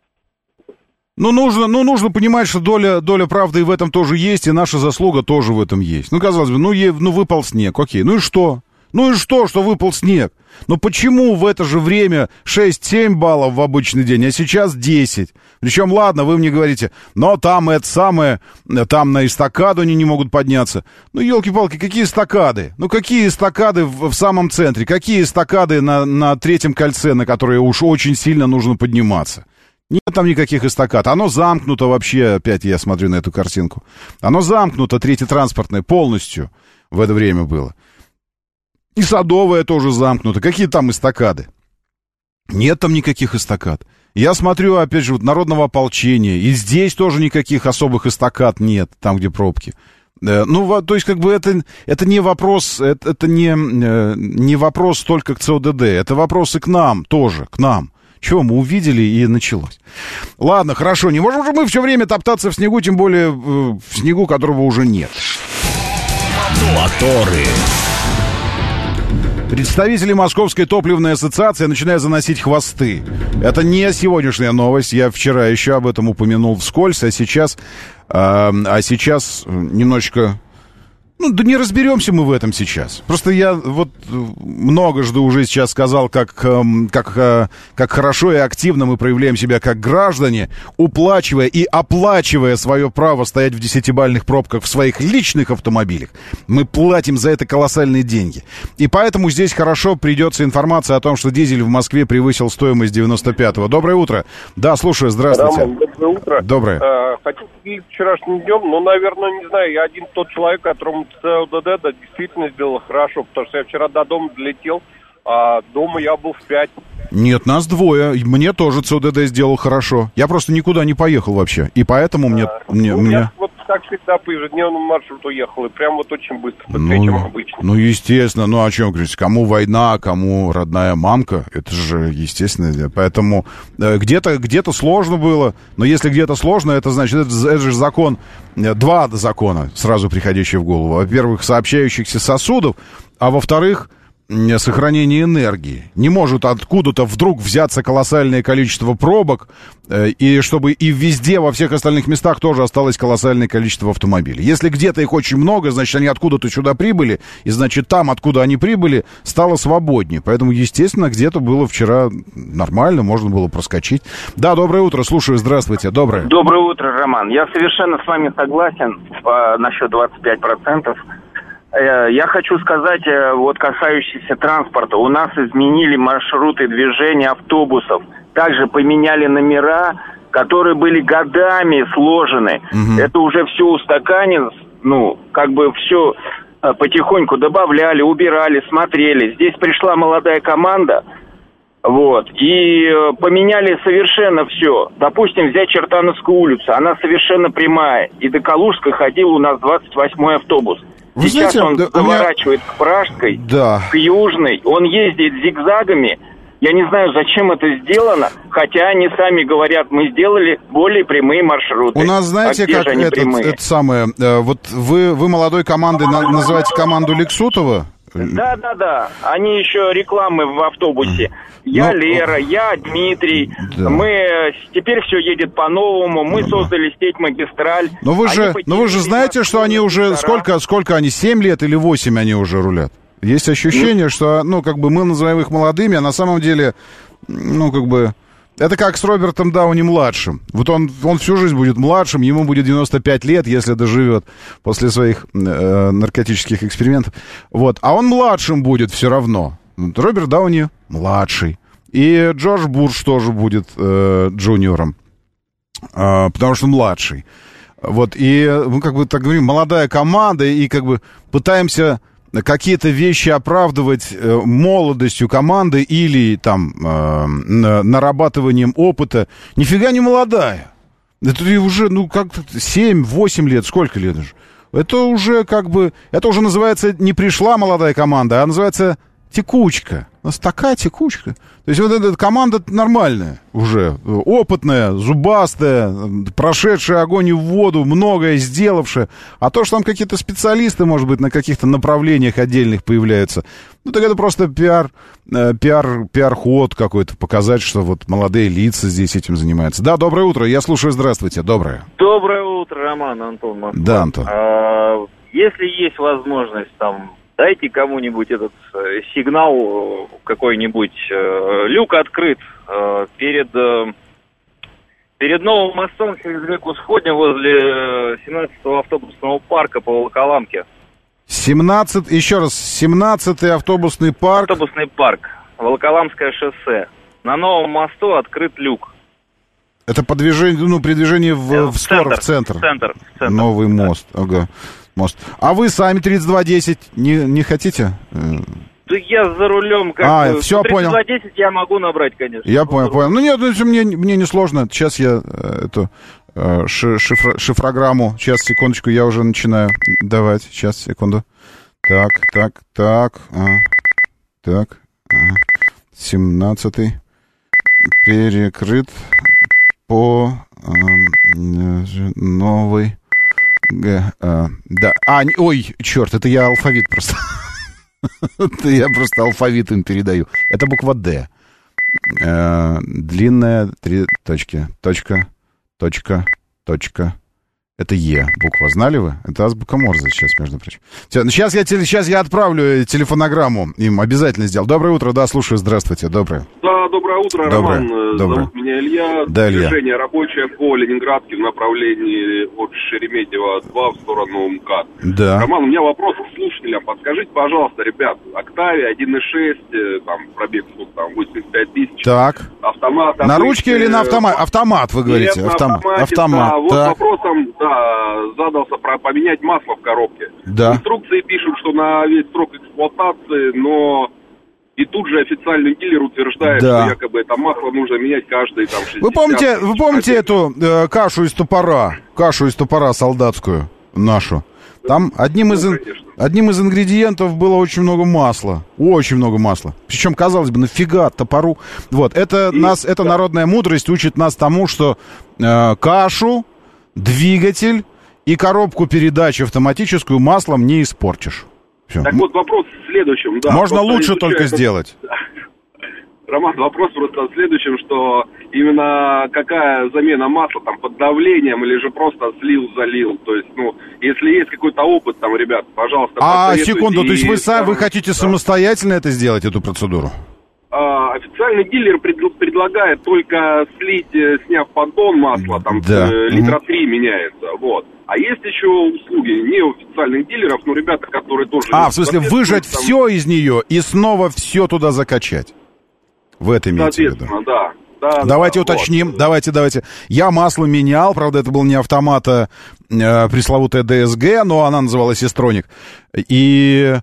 Ну, нужно понимать, что доля правды и в этом тоже есть, и наша заслуга тоже в этом есть. Ну, казалось бы, выпал снег, окей, ну и что? Ну и что выпал снег? Но почему в это же время 6-7 баллов в обычный день, а сейчас 10? Причем, ладно, вы мне говорите, но там это самое, там на эстакаду они не могут подняться. Ну, елки-палки, какие эстакады? Ну, какие эстакады в самом центре? Какие эстакады на третьем кольце, на которые уж очень сильно нужно подниматься? Нет там никаких эстакад. Оно замкнуто вообще, опять я смотрю на эту картинку. Оно замкнуто, третье транспортное, полностью в это время было. И Садовое тоже замкнуто. Какие там эстакады? Нет там никаких эстакад. Я смотрю, опять же, вот Народного ополчения. И здесь тоже никаких особых эстакад нет, там, где пробки. Ну, то есть, как бы это не вопрос, это не вопрос только к ЦОДД. Это вопрос и к нам тоже, к нам. Чего мы увидели, и началось. Ладно, хорошо, не можем же мы все время топтаться в снегу, тем более в снегу, которого уже нет. Моторы. Представители Московской топливной ассоциации начинают заносить хвосты. Это не сегодняшняя новость, я вчера еще об этом упомянул вскользь, а сейчас немножечко... Ну, да не разберемся мы в этом сейчас. Просто я вот многожды уже сейчас сказал, как хорошо и активно мы проявляем себя как граждане, уплачивая и оплачивая свое право стоять в 10-бальных пробках в своих личных автомобилях. Мы платим за это колоссальные деньги. И поэтому здесь хорошо придется информация о том, что дизель в Москве превысил стоимость 95-го. Доброе утро. Да, слушаю, здравствуйте. Роман, доброе утро. Доброе. Хочу сказать вчерашним днем, но, наверное, не знаю, я один тот человек, которому ЦОДД действительно сделал хорошо, потому что я вчера до дома долетел, а дома я был в 5. Нет, нас двое. Мне тоже ЦОДД сделал хорошо. Я просто никуда не поехал вообще. И поэтому мне... Вот как всегда, по ежедневному маршруту ехал, и прям вот очень быстро, быстрее, чем обычно. Ну, естественно, ну, о чем говорить, кому война, кому родная мамка, это же естественно, поэтому где-то сложно было, но если где-то сложно, это значит, это же закон, два закона, сразу приходящие в голову. Во-первых, сообщающихся сосудов, а во-вторых, сохранение энергии. Не может откуда-то вдруг взяться колоссальное количество пробок, и чтобы и везде, во всех остальных местах тоже осталось колоссальное количество автомобилей. Если где-то их очень много, значит, они откуда-то сюда прибыли, и значит, там, откуда они прибыли, стало свободнее. Поэтому, естественно, где-то было вчера нормально, можно было проскочить. Да, доброе утро, слушаю, здравствуйте, доброе. Доброе утро, Роман. Я совершенно с вами согласен насчет 25%. Я хочу сказать, вот касающийся транспорта, у нас изменили маршруты движения автобусов, также поменяли номера, которые были годами сложены. Это уже все устаканилось, ну, как бы все потихоньку добавляли, убирали, смотрели. Здесь пришла молодая команда, вот, и поменяли совершенно все. Допустим, взять Чертановскую улицу, она совершенно прямая, и до Калужской ходил у нас 28-й автобус. Вы Сейчас знаете, он поворачивает к Пражской, да, к Южной, он ездит зигзагами. Я не знаю, зачем это сделано, хотя они сами говорят, мы сделали более прямые маршруты. У нас, знаете, как это самое, вот вы молодой командой называете команду Лексутова? Да, они еще рекламы в автобусе. Я Лера, я Дмитрий. Да. Мы теперь все едет по-новому. Мы создали сеть магистраль. Но вы же знаете, что они уже сколько они, 7 лет или 8 они уже рулят? Есть ощущение, что, ну, как бы мы называем их молодыми, а на самом деле, ну, как бы, это как с Робертом Дауни-младшим. Вот он всю жизнь будет младшим, ему будет 95 лет, если доживет после своих наркотических экспериментов. Вот. А он младшим будет все равно. Роберт Дауни младший. И Джордж Буш тоже будет джуниором, потому что младший. Вот. И мы как бы так говорим, молодая команда, и как бы пытаемся какие-то вещи оправдывать молодостью команды или там нарабатыванием опыта. Нифига не молодая. Это уже, ну, как-то 7-8 лет, сколько лет уже? Это уже как бы, это уже называется не пришла молодая команда, а называется текучка. У нас такая текучка. То есть вот эта команда нормальная уже, опытная, зубастая, прошедшая огонь и в воду, многое сделавшая. А то, что там какие-то специалисты, может быть, на каких-то направлениях отдельных появляются, ну так это просто пиар-ход какой-то, показать, что вот молодые лица здесь этим занимаются. Да, доброе утро, я слушаю, здравствуйте, доброе. Доброе утро, Роман, Антон Москва. Да, Антон. Если есть возможность там, дайте кому-нибудь этот сигнал, какой-нибудь люк открыт перед новым мостом через реку Сходня возле 17-го автобусного парка по Волоколамке. 17-й автобусный парк. Автобусный парк, Волоколамское шоссе. На новом мосту открыт люк. Это по движению, ну, при движении в центр. Новый мост, ага. Мост. А вы сами 3210 не хотите? Да я за рулем как бы. Все, 3210 я могу набрать, конечно. Я понял. Ну нет, мне не сложно. Сейчас я эту шифрограмму. Сейчас, секундочку, я уже начинаю давать. Сейчас, секунду. Так. 17-й перекрыт по новой. Да. Ой, черт, это я алфавит просто. Это я просто алфавит им передаю. Это буква «Д». Длинная, 3 точки. Точка. Это «Е» буква. Знали вы? Это азбука Морзе сейчас, между прочим. Сейчас я отправлю телефонограмму им. Обязательно сделал. Доброе утро. Да, слушаю. Здравствуйте. Доброе. Да, доброе утро, доброе. Роман. Зовут меня Илья. Да, Движение рабочее по Ленинградке в направлении от Шереметьево 2 в сторону МКАД. Да. Роман, у меня вопрос к слушателям. Подскажите, пожалуйста, ребят, Октавия 1.6, там пробег там 85 тысяч. Так. Автомат. На ручке или на автомат? Автомат, вы говорите. Нет, автомат. Да, вот вопросом, задался про поменять масло в коробке. Да. В инструкции пишут, что на весь срок эксплуатации, но и тут же официальный дилер утверждает, что якобы это масло нужно менять каждые там 60. Вы помните эту кашу из топора солдатскую нашу? Там одним из ингредиентов было очень много масла. Очень много масла. Причем, казалось бы, нафига топору? Вот, эта народная мудрость учит нас тому, что кашу, двигатель и коробку передач автоматическую маслом не испортишь. Все. Так вот, вопрос в следующем. Да, можно лучше только сделать. Роман, вопрос просто в следующем, что именно какая замена масла, там, под давлением или же просто слил-залил. То есть, если есть какой-то опыт, там, ребят, пожалуйста, секунду, то есть вы хотите самостоятельно это сделать, эту процедуру? Официальный дилер предлагает только слить, сняв поддон масла, там, литра 3 меняется, вот. А есть еще услуги неофициальных дилеров, ребята, которые тоже... в смысле, выжать там... все из нее и снова все туда закачать? В это имеете в виду? Да. Давайте уточним, вот. Давайте. Я масло менял, правда, это был не автомат, а пресловутая ДСГ, но она называлась Истроник. И,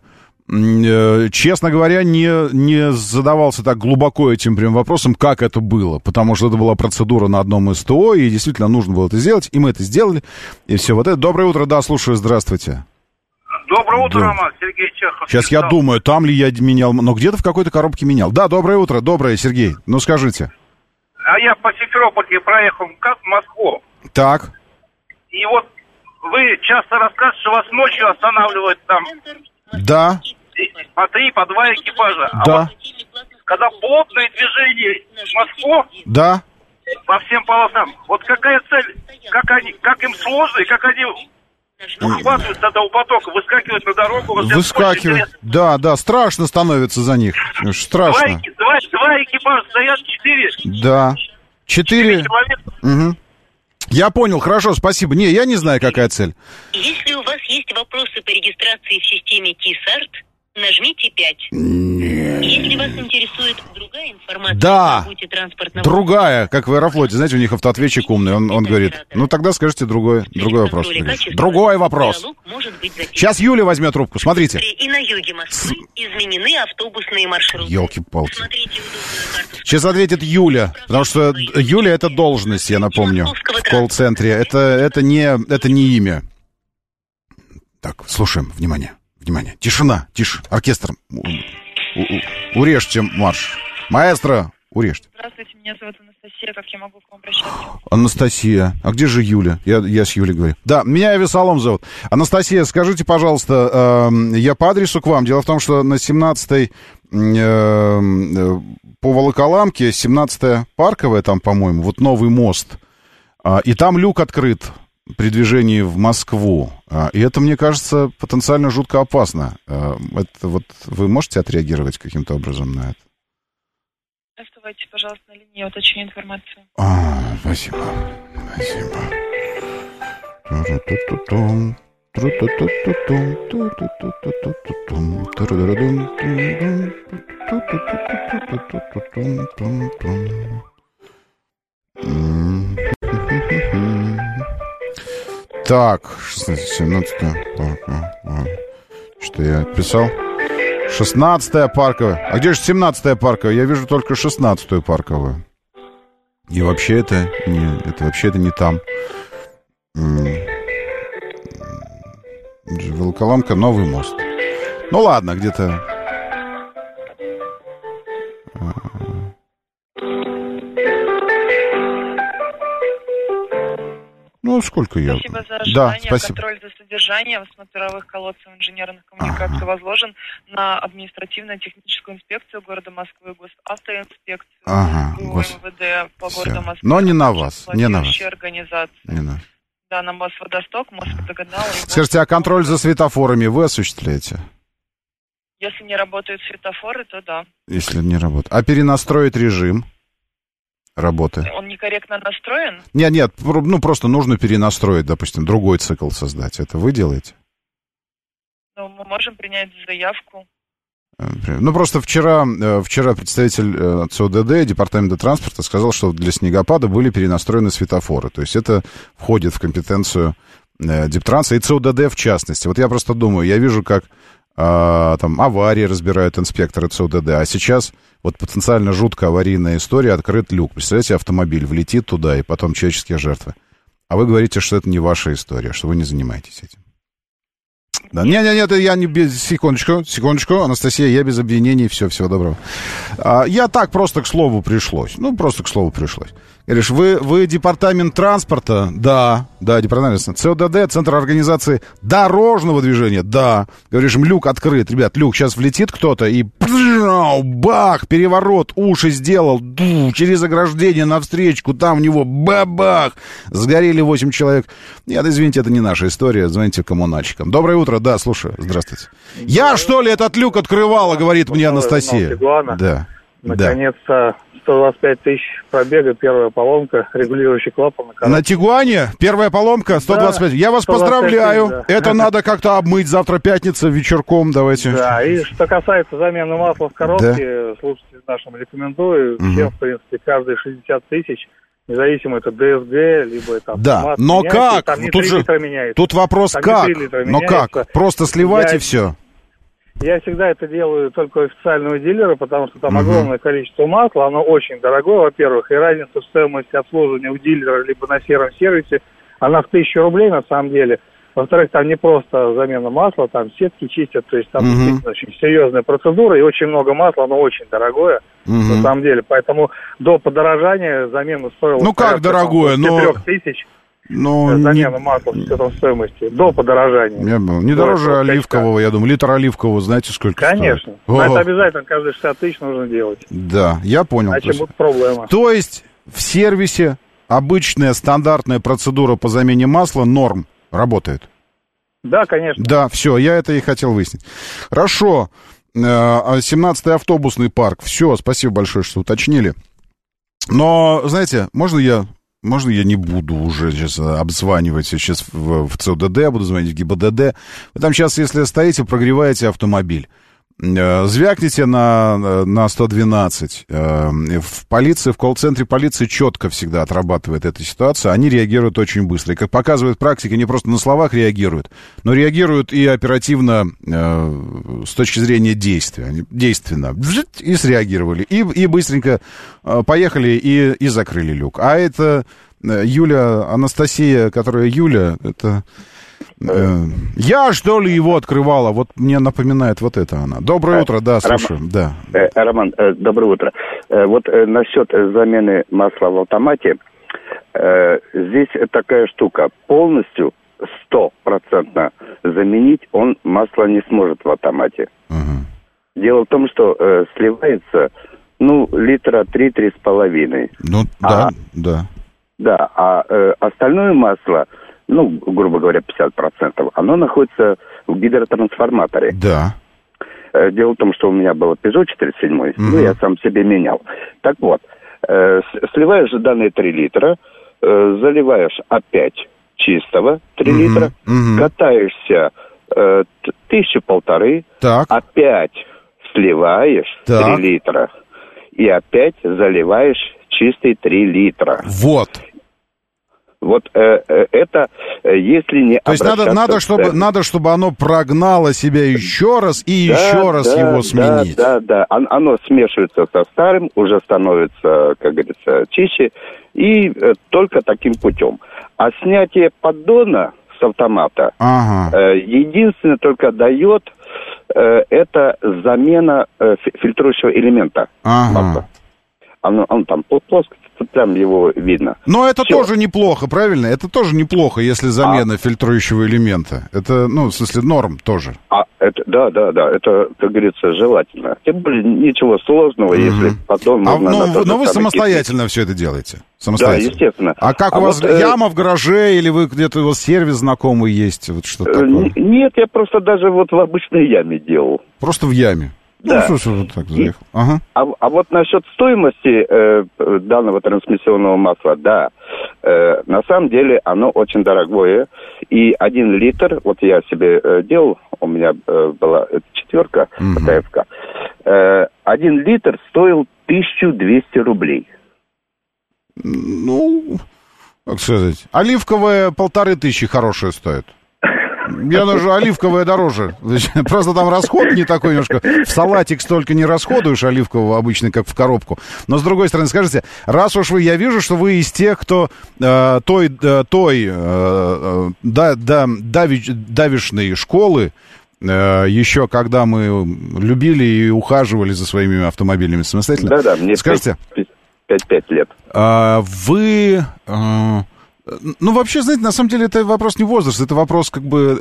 честно говоря, не задавался так глубоко этим прям вопросом, как это было, потому что это была процедура на одном из СТО, и действительно нужно было это сделать, и мы это сделали, и все. Вот это. Доброе утро, да, слушаю, здравствуйте. Доброе утро, Роман, Сергей Чехов. Сейчас я думаю, там ли я менял, но где-то в какой-то коробке менял. Да, доброе утро, Сергей, скажите. А я по Симферополю проехал в Москву. Так. И вот вы часто рассказываете, что вас ночью останавливают там. Да. По 3, по 2 экипажа. Да. А вот, когда плотное движение в Москву. Да. По всем полосам. Вот какая цель, как им сложно, и как они ухватываются до потока, выскакивают на дорогу. Выскакивают. Да, страшно становится за них. Страшно. Два экипажа стоят, 4. Да. 4 человек. Угу. Я понял, хорошо, спасибо. Я не знаю, какая цель. Если у вас есть вопросы по регистрации в системе ТИСАРТ, нажмите 5. Нет. Если вас интересует другая информация о работе транспортного... Другая, как в Аэрофлоте. Знаете, у них автоответчик умный. Он говорит, тогда скажите другой вопрос. Другой вопрос. Сейчас Юля возьмет трубку, смотрите. И на юге Москвы изменены автобусные маршруты. Ёлки-палки. Сейчас ответит Юля, потому что Юля — это должность, я напомню, в колл-центре. Это не имя. Так, слушаем, внимание. Тишина, тише. Оркестр. Урежьте марш. Маэстро, урежьте. Здравствуйте, меня зовут Анастасия. Как я могу к вам обращаться? Анастасия. А где же Юля? Я с Юлей говорю. Да, меня Авесолом зовут. Анастасия, скажите, пожалуйста, я по адресу к вам. Дело в том, что на 17-й по Волоколамке, 17-я Парковая там, по-моему, вот новый мост. И там люк открыт при движении в Москву. И это, мне кажется, потенциально жутко опасно. Это вот вы можете отреагировать каким-то образом на это? Оставайтесь, пожалуйста, на линии, я уточню информацию. Спасибо. Так, 16-я. Что я писал? 16-я Парковая. А где же 17-я Парковая? Я вижу только 16-ю Парковую. И вообще это не там. Волоколамка, новый мост. Ну ладно, где-то... Сколько я... Спасибо за ожидание. Спасибо. Контроль за содержанием смотровых колодцев инженерных коммуникаций возложен на административно-техническую инспекцию города Москвы, госавтоинспекцию, МВД по городу Москвы. Но не на вас, организации. Да, на Мосводосток, Мосводоканал. Скажите, а контроль за светофорами вы осуществляете? Если не работают светофоры, то да. Если не работают. А перенастроить режим работы? Он некорректно настроен? Нет, просто нужно перенастроить, допустим, другой цикл создать. Это вы делаете? Мы можем принять заявку. Просто вчера представитель ЦОДД, Департамента транспорта, сказал, что для снегопада были перенастроены светофоры. То есть это входит в компетенцию Дептранса и ЦОДД в частности. Вот я просто думаю, я вижу, как там аварии разбирают инспекторы ЦУДД, а сейчас вот потенциально жуткая аварийная история, открыт люк. Представляете, автомобиль влетит туда, и потом человеческие жертвы. А вы говорите, что это не ваша история, что вы не занимаетесь этим. Да. Нет, я не без... Секундочку, Анастасия, я без обвинений, всего доброго. Я так просто к слову пришлось. Говоришь, вы департамент транспорта? Да, департамент. ЦОДД, Центр организации дорожного движения? Да. Говоришь, люк открыт. Ребят, люк, сейчас влетит кто-то и бах, переворот, уши сделал, через ограждение навстречу, там в него бабах, сгорели 8 человек. Нет, извините, это не наша история, звоните коммунальщикам. Доброе утро, да, слушаю, здравствуйте. Я, что ли, этот люк открывала, говорит мне Анастасия. Да. Наконец-то 125 тысяч пробега, первая поломка, регулирующий клапан. На Тигуане? Первая поломка, 125. Да, я вас поздравляю. Да. Это надо как-то обмыть завтра пятница вечерком, давайте. Да, и что касается замены масла в коробке, слушайте, нашим рекомендую. Всем, в принципе, каждые 60 тысяч, независимо это ДСГ, либо это автомат. Да, но меняется, как? Тут вопрос там как? Но как? Просто сливать и все? Я всегда это делаю только у официального дилера, потому что там огромное количество масла, оно очень дорогое, во-первых, и разница в стоимости обслуживания у дилера либо на сером сервисе, она в 1000 рублей на самом деле. Во-вторых, там не просто замена масла, там сетки чистят, то есть там действительно очень серьезная процедура, и очень много масла, оно очень дорогое, на самом деле. Поэтому до подорожания замена стоила... Ну как дорогое, но... 3000. Замена масла с учетом стоимости до подорожания. Не дороже оливкового, я думаю. Литр оливкового, знаете, сколько Конечно. стоит? Но это обязательно каждые 60 тысяч нужно делать. Да, я понял. Иначе будет проблема. То есть в сервисе обычная стандартная процедура по замене масла норм работает? Да, конечно. Да, все, я это и хотел выяснить. Хорошо. 17-й автобусный парк. Все, спасибо большое, что уточнили. Но, знаете, можно я не буду уже сейчас обзванивать сейчас в ЦОДД, буду звонить в ГИБДД. Вы там сейчас, если стоите, прогреваете автомобиль, звякните на 112. В полиции, в колл-центре полиции четко всегда отрабатывает эта ситуация. Они реагируют очень быстро. И, как показывает практика, не просто на словах реагируют, но реагируют и оперативно с точки зрения действия. Они действенно и среагировали. И быстренько поехали и закрыли люк. А это Юля, Анастасия, которая Юля, это... Я, что ли, его открывала? Вот мне напоминает вот это она. Доброе утро, да, слушаю. Да. Роман, доброе утро. Вот насчет замены масла в автомате. Здесь такая штука. Полностью 100% заменить он масло не сможет в автомате. Дело в том, что сливается, литра 3-3,5. Да. Да, а остальное масло... грубо говоря, 50%, оно находится в гидротрансформаторе. Да. Дело в том, что у меня было Peugeot 47, я сам себе менял. Так вот, сливаешь данные 3 литра, заливаешь опять чистого 3 литра, катаешься 1500, опять сливаешь 3 литра и опять заливаешь чистый 3 литра. Вот. Вот это, если не... То есть надо, чтобы оно прогнало себя еще раз и еще раз его сменить. Да. Оно смешивается со старым, уже становится, как говорится, чище, и только таким путем. А снятие поддона с автомата единственное только дает это замена фильтрующего элемента масла. Он там плоский, прям его видно. Но это тоже неплохо, правильно? Это тоже неплохо, если замена фильтрующего элемента. Это, в смысле, норм тоже. Да, это, как говорится, желательно. Тем более, ничего сложного, если поддон можно... Но вы самостоятельно все это делаете? Да, естественно. А как у вас яма в гараже, или вы где-то у вас сервис знакомый есть? Вот что-то такое? Нет, я просто даже вот в обычной яме делал. Просто в яме? Да. Вот так заехал. А вот насчет стоимости данного трансмиссионного масла, на самом деле оно очень дорогое. И 1 литр, вот я себе делал, у меня была 4 КФК, 1 литр стоил 1200 рублей. Как сказать, оливковая 1500 хорошая стоит. Мне нужно оливковое дороже. Просто там расход не такой немножко. В салатик столько не расходуешь оливкового обычно, как в коробку. Но, с другой стороны, скажите, раз уж я вижу, что вы из тех, кто давишной школы, еще когда мы любили и ухаживали за своими автомобилями самостоятельно. Да, мне скажите, 5 лет. Вы... Ну, вообще, знаете, на самом деле это вопрос не возраста, это вопрос как бы,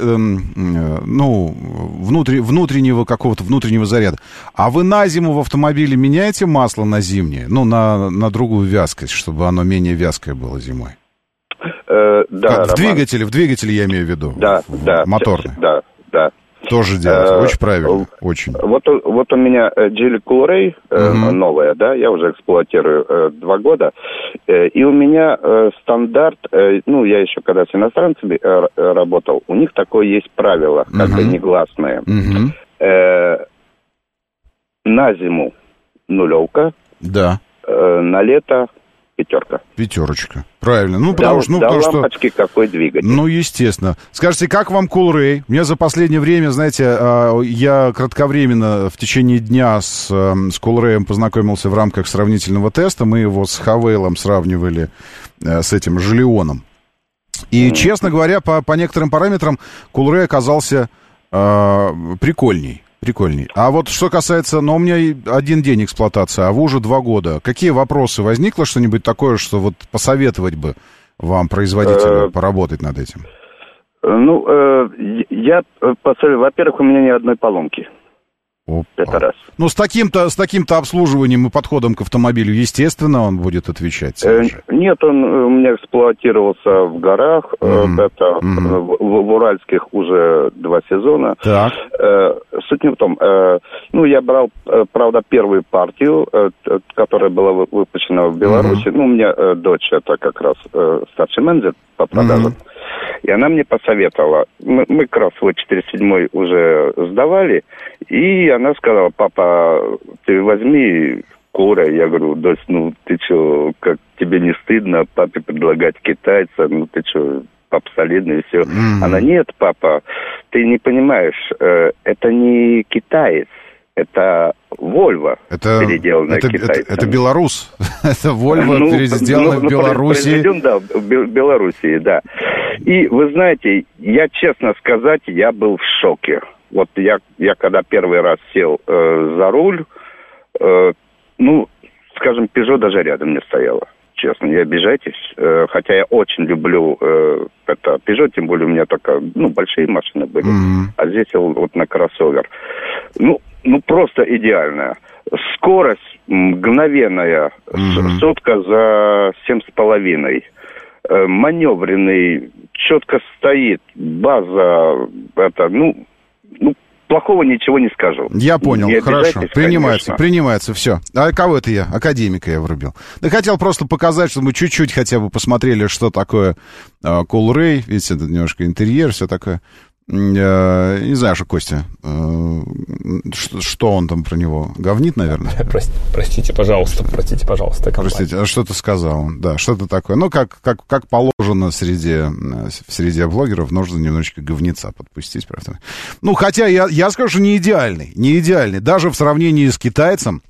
внутреннего какого-то внутреннего заряда. А вы на зиму в автомобиле меняете масло на зимнее? Ну, на другую вязкость, чтобы оно менее вязкое было зимой? Да, в двигателе я имею в виду. Да. Моторный. Да. Тоже делать. Очень правильно. Очень. Вот у меня Geely Coolray новая, да, я уже эксплуатирую 2 года. И у меня стандарт, я еще когда с иностранцами работал, у них такое есть правило, как бы негласное. На зиму 0, да. На лето 5. Правильно. Ну, потому что... лампочки какой двигатель. Ну, естественно. Скажите, как вам Coolray? Мне за последнее время, знаете, я кратковременно в течение дня с Coolray познакомился в рамках сравнительного теста. Мы его с Хавейлом сравнивали с этим Желеоном. И, честно говоря, по некоторым параметрам Coolray оказался прикольней. А вот что касается... у меня 1 день эксплуатации, а вы уже 2 года. Какие вопросы? Возникло что-нибудь такое, что вот посоветовать бы вам, производителю, поработать над этим? Я посоветую... Во-первых, у меня ни одной поломки. Это раз. Ну, с таким-то обслуживанием и подходом к автомобилю, естественно, он будет отвечать. Нет, он у меня эксплуатировался в горах, в уральских уже 2 сезона. Так. Суть не в том, я брал, правда, первую партию, которая была выпущена в Беларуси. У меня дочь, это как раз старший менеджер по продажам. И она мне посоветовала, мы как раз 4.7 уже сдавали, и она сказала: папа, ты возьми Coolray. Я говорю: дочь, ты что, как тебе не стыдно папе предлагать китайца, ты что, папа солидный и все. Она: нет, папа, ты не понимаешь, это не китаец. Это Volvo, переделанная китайцем. Это белорус. Это Volvo, переделанная в Беларуси. В Белоруссии, да. И вы знаете, я, честно сказать, я был в шоке. Вот я когда первый раз сел за руль, скажем, Peugeot даже рядом не стояла. Честно, не обижайтесь. Хотя я очень люблю это Peugeot, тем более у меня только, большие машины были. А здесь вот на кроссовер. Просто идеальная. Скорость мгновенная. Сотка за 7,5. Маневренный, четко стоит. База, плохого ничего не скажу. Я понял, хорошо. Принимается, все. А кого это я? Академика я врубил. Да хотел просто показать, чтобы мы чуть-чуть хотя бы посмотрели, что такое Coolray. Видите, это немножко интерьер, все такое. Не знаю, что Костя, что он там про него говнит, наверное? Простите, пожалуйста, компания. Простите, а что ты сказал? Да, что-то такое. Как положено среди блогеров, нужно немножечко говнеца подпустить, правда? Хотя я скажу, что не идеальный. Даже в сравнении с китайцем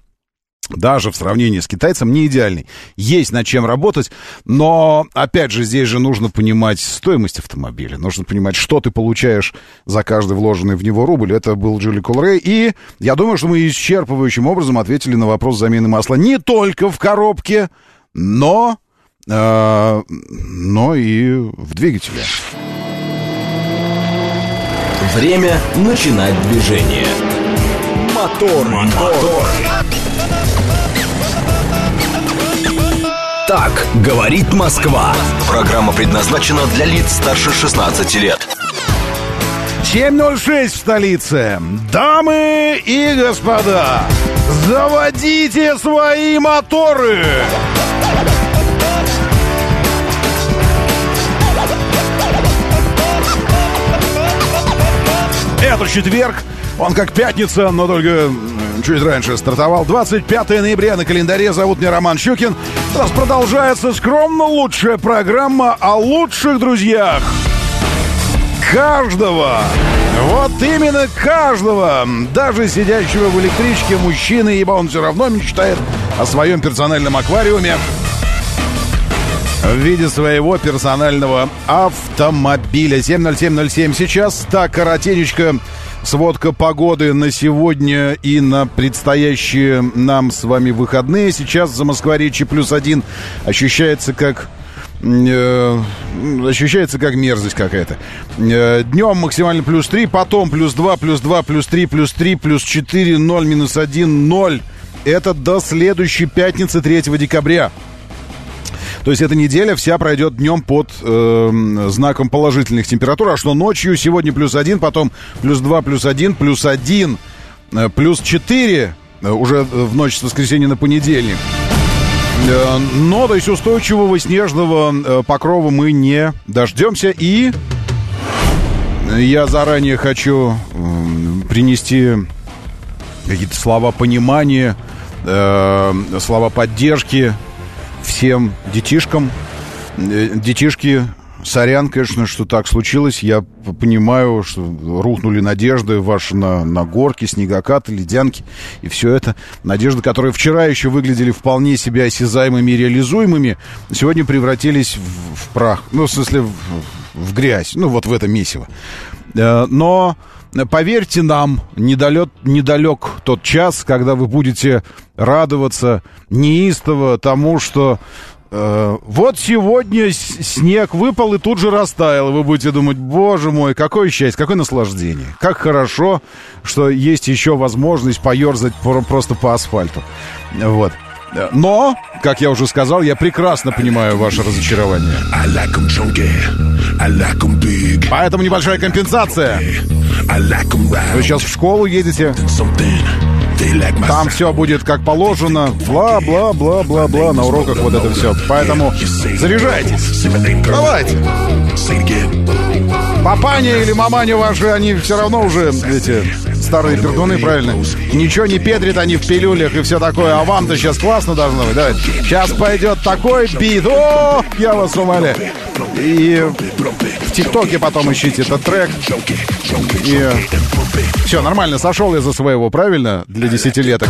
не идеальный. Есть над чем работать, но, опять же, здесь же нужно понимать стоимость автомобиля. Нужно понимать, что ты получаешь за каждый вложенный в него рубль. Это был Geely Coolray. И я думаю, что мы исчерпывающим образом ответили на вопрос замены масла не только в коробке, но и в двигателе. Время начинать движение. Мотор. Так говорит Москва. Программа предназначена для лиц старше 16 лет. 7:06 в столице. Дамы и господа, заводите свои моторы! Это четверг, он как пятница, но только чуть раньше стартовал. 25 ноября на календаре. Зовут меня Роман Щукин. У нас продолжается скромно лучшая программа о лучших друзьях. каждого. Вот именно каждого. Даже сидящего в электричке мужчины, ибо он все равно мечтает о своем персональном аквариуме в виде своего персонального автомобиля. 70707 сейчас. Так, коротенечко сводка погоды на сегодня и на предстоящие нам с вами выходные. Сейчас за Москворечье +1 ощущается как мерзость какая-то. Днем максимально +3, потом +2, +2, +3, +3, +4, 0, -1, 0. Это до следующей пятницы, 3 декабря. То есть эта неделя вся пройдет днем под знаком положительных температур. А что ночью? Сегодня +1, потом +2, +1, +1, +4 уже в ночь с воскресенья на понедельник. Но, то есть, устойчивого снежного покрова мы не дождемся. И я заранее хочу принести какие-то слова понимания, слова поддержки всем детишкам. Детишки, сорян, конечно, что так случилось. Я понимаю, что рухнули надежды ваши на горки, снегокаты, ледянки и все это. Надежды, которые вчера еще выглядели вполне себе осязаемыми и реализуемыми, сегодня превратились в прах. Ну, в смысле, в грязь. Ну, вот в это месиво. Но поверьте нам, недалек тот час, когда вы будете радоваться неистово тому, что вот сегодня снег выпал и тут же растаял. И вы будете думать: боже мой, какое счастье, какое наслаждение. Как хорошо, что есть еще возможность поерзать просто по асфальту. Вот. Но, как я уже сказал, я прекрасно понимаю ваше разочарование. Поэтому небольшая компенсация. Вы сейчас в школу едете, там все будет как положено, бла-бла-бла-бла-бла, на уроках вот это все. Поэтому заряжайтесь. Давайте. Папаня или маманя ваши, они все равно уже, эти старые пердуны, правильно? Ничего не педрят они в пилюлях и все такое. А вам-то сейчас классно должно быть. Давайте. Сейчас пойдет такой бит. О, я вас умоляю. И в ТикТоке потом ищите этот трек. И все, нормально, сошел я за своего, правильно? Для десятилеток.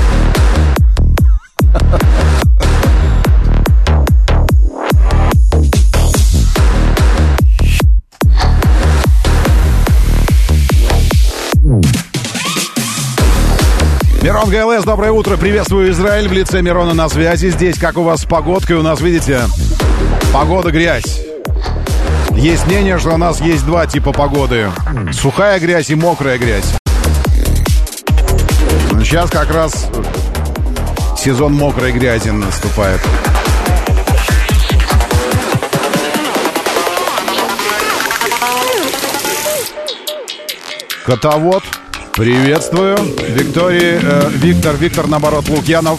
Мирон ГЛС, доброе утро, приветствую Израиль, в лице Мирона на связи. Здесь, как у вас с погодкой, у нас, видите, погода грязь. Есть мнение, что у нас есть два типа погоды: сухая грязь и мокрая грязь. Но сейчас как раз сезон мокрой грязи наступает. Котовод, приветствую. Виктор, наоборот, Лукьянов.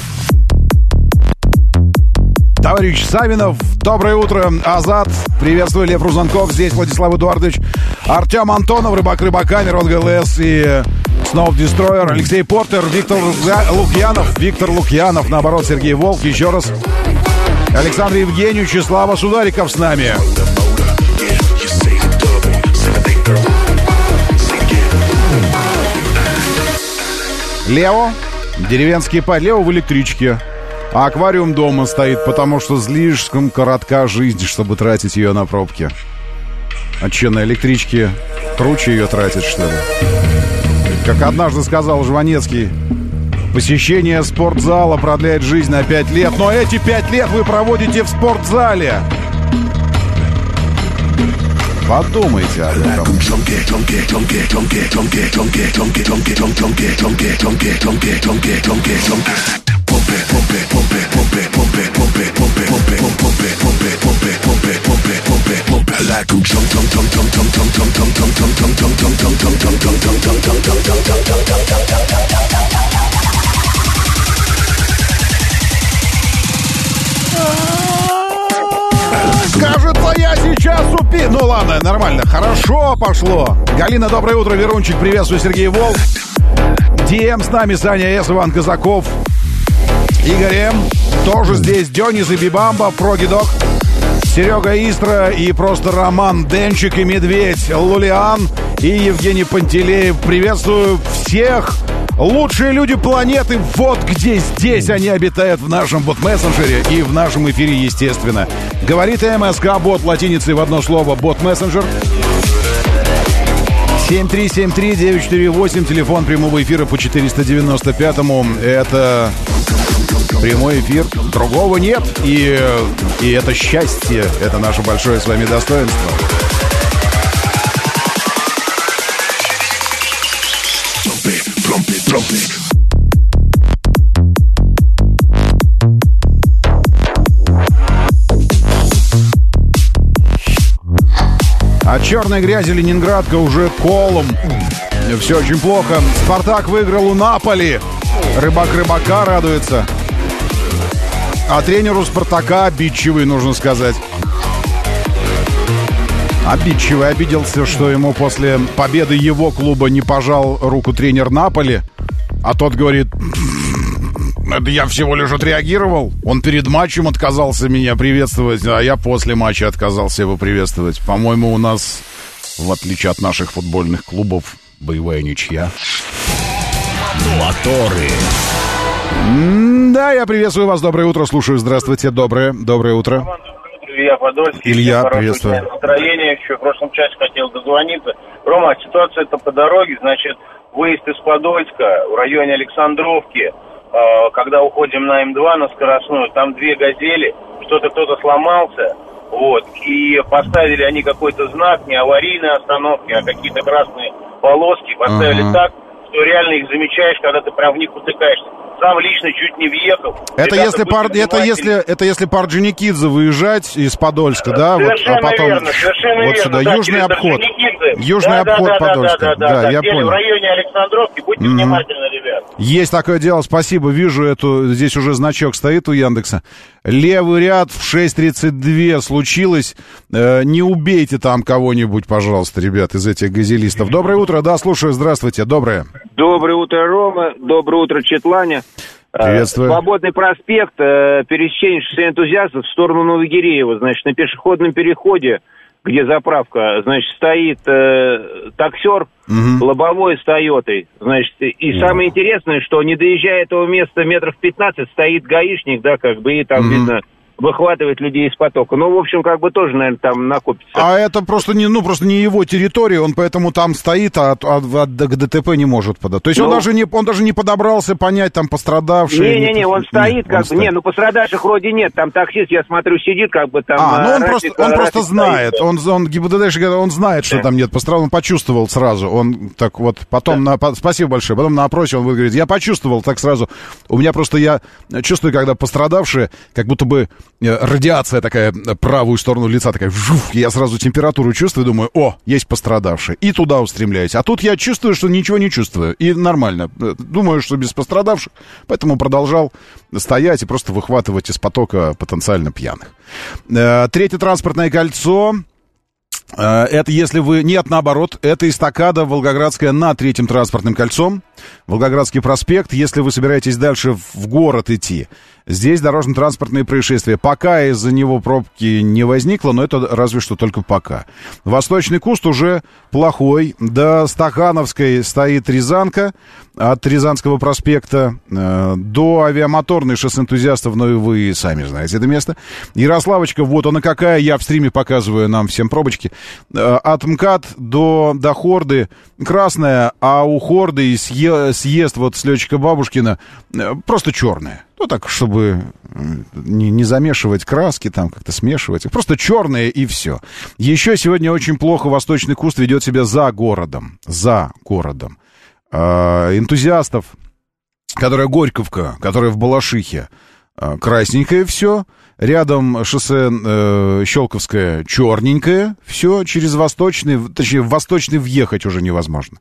Товарищ Савинов, доброе утро. Азат, приветствую. Лев Рузанков, здесь Владислав Эдуардович. Артем Антонов, Рыбак Рыбака, Мирон ГЛС и Snow Destroyer. Алексей Портер, Виктор Лукьянов, наоборот, Сергей Волк, еще раз. Александр Евгеньевич и Слава Судариков с нами. Лео, деревенский парень, Лео в электричке. А аквариум дома стоит, потому что слишком коротка жизнь, чтобы тратить ее на пробки. А че, на электричке круче ее тратить, что ли? Как однажды сказал Жванецкий, посещение спортзала продляет жизнь на 5 лет. Но эти 5 лет вы проводите в спортзале. Подумайте об этом. Кажется, я сейчас упи... Ну ладно, нормально, хорошо пошло. Галина, доброе утро, Верунчик, приветствую, Сергей Волк. ДМ с нами, Саня С, Иван Казаков. Игорь М, тоже здесь, Дёнис и Бибамба, Прогидок. Серега Истра и просто Роман Денчик и Медведь Лулиан и Евгений Пантелеев. Приветствую всех! Лучшие люди планеты, вот где здесь они обитают в нашем бот-мессенджере и в нашем эфире, естественно. Говорит МСК-бот латиницей в одно слово бот-мессенджер. 7373948, телефон прямого эфира по 495-му. Это прямой эфир, другого нет. И это счастье, это наше большое с вами достоинство. От черной грязи Ленинградка уже колом. Все очень плохо. Спартак выиграл у Наполи. Рыбак рыбака радуется. А тренеру Спартака обидчивый, нужно сказать. Обидчивый. Обиделся, что ему после победы его клуба не пожал руку тренер Наполи. А тот говорит: это я всего лишь отреагировал. Он перед матчем отказался меня приветствовать, а я после матча отказался его приветствовать. По-моему, у нас, в отличие от наших футбольных клубов, боевая ничья. Моторы. Да, я приветствую вас. Доброе утро. Слушаю. Здравствуйте. Доброе утро. Илья Подольский. Илья, приветствую. Настроение. Еще в прошлом часе хотел дозвониться. Рома, ситуация-то по дороге. Значит, выезд из Подольска в районе Александровки. Когда уходим на М2, на скоростную, там две «Газели», кто-то сломался, вот, и поставили они какой-то знак, не аварийной остановки, а какие-то красные полоски, поставили так, что реально их замечаешь, когда ты прям в них утыкаешься. Сам лично чуть не въехал. Это если по Орджоникидзе выезжать из Подольска, да? Совершенно вот, а потом верно, совершенно вот сюда, верно. южный обход. Южный обход Подольска. Да, я понял. В районе Александровки, будьте внимательны, ребят. Есть такое дело, спасибо. Вижу здесь уже значок стоит у Яндекса. Левый ряд в 6:32 случилось. Не убейте там кого-нибудь, пожалуйста, ребят, из этих газелистов. Доброе утро, да, слушаю, здравствуйте, доброе. Доброе утро, Рома, доброе утро, Четлане. Приветствую. Свободный проспект, пересечение шоссе Энтузиастов в сторону Новогиреева, значит, на пешеходном переходе, где заправка, значит, стоит таксер, лобовой с Тойотой, значит, и самое интересное, что не доезжая этого места метров 15, стоит гаишник, да, как бы, и там видно, выхватывает людей из потока. Ну, в общем, как бы тоже, наверное, там накопится. А это просто не его территория, он поэтому там стоит, а к ДТП не может подать. То есть он даже не подобрался понять, там, пострадавшие. Не-не-не, он стоит, как бы, не, пострадавших вроде нет, там таксист, я смотрю, сидит, как бы, там... он просто знает, он ГИБДДшник, он знает, что там нет пострадавших, он почувствовал сразу, он так вот, потом, спасибо большое, потом на опросе он говорит, я почувствовал так сразу, у меня просто, я чувствую, когда пострадавшие, как будто бы радиация такая, правую сторону лица такая, вжух, я сразу температуру чувствую, думаю, есть пострадавший, и туда устремляюсь. А тут я чувствую, что ничего не чувствую, и нормально. Думаю, что без пострадавших, поэтому продолжал стоять и просто выхватывать из потока потенциально пьяных. Третье транспортное кольцо. Это если вы... Нет, наоборот, это эстакада Волгоградская над третьим транспортным кольцом. Волгоградский проспект, если вы собираетесь дальше в город идти. Здесь дорожно-транспортные происшествия. Пока из-за него пробки не возникло, но это разве что только пока. Восточный куст уже плохой. До Стахановской стоит Рязанка. От Рязанского проспекта до Авиамоторной шоссе Энтузиастов, но вы сами знаете это место. Ярославочка, вот она какая, я в стриме показываю нам всем пробочки. От МКАД до Хорды красная, а у Хорды съезд вот с летчика Бабушкина просто черная. Ну, так, чтобы не замешивать краски, там как-то смешивать. Просто черные и все. Еще сегодня очень плохо Восточный куст ведет себя за городом. За городом. Энтузиастов, которая Горьковка, которая в Балашихе, красненькое все. Рядом шоссе Щелковское черненькое. Все через Восточный, точнее, в Восточный въехать уже невозможно.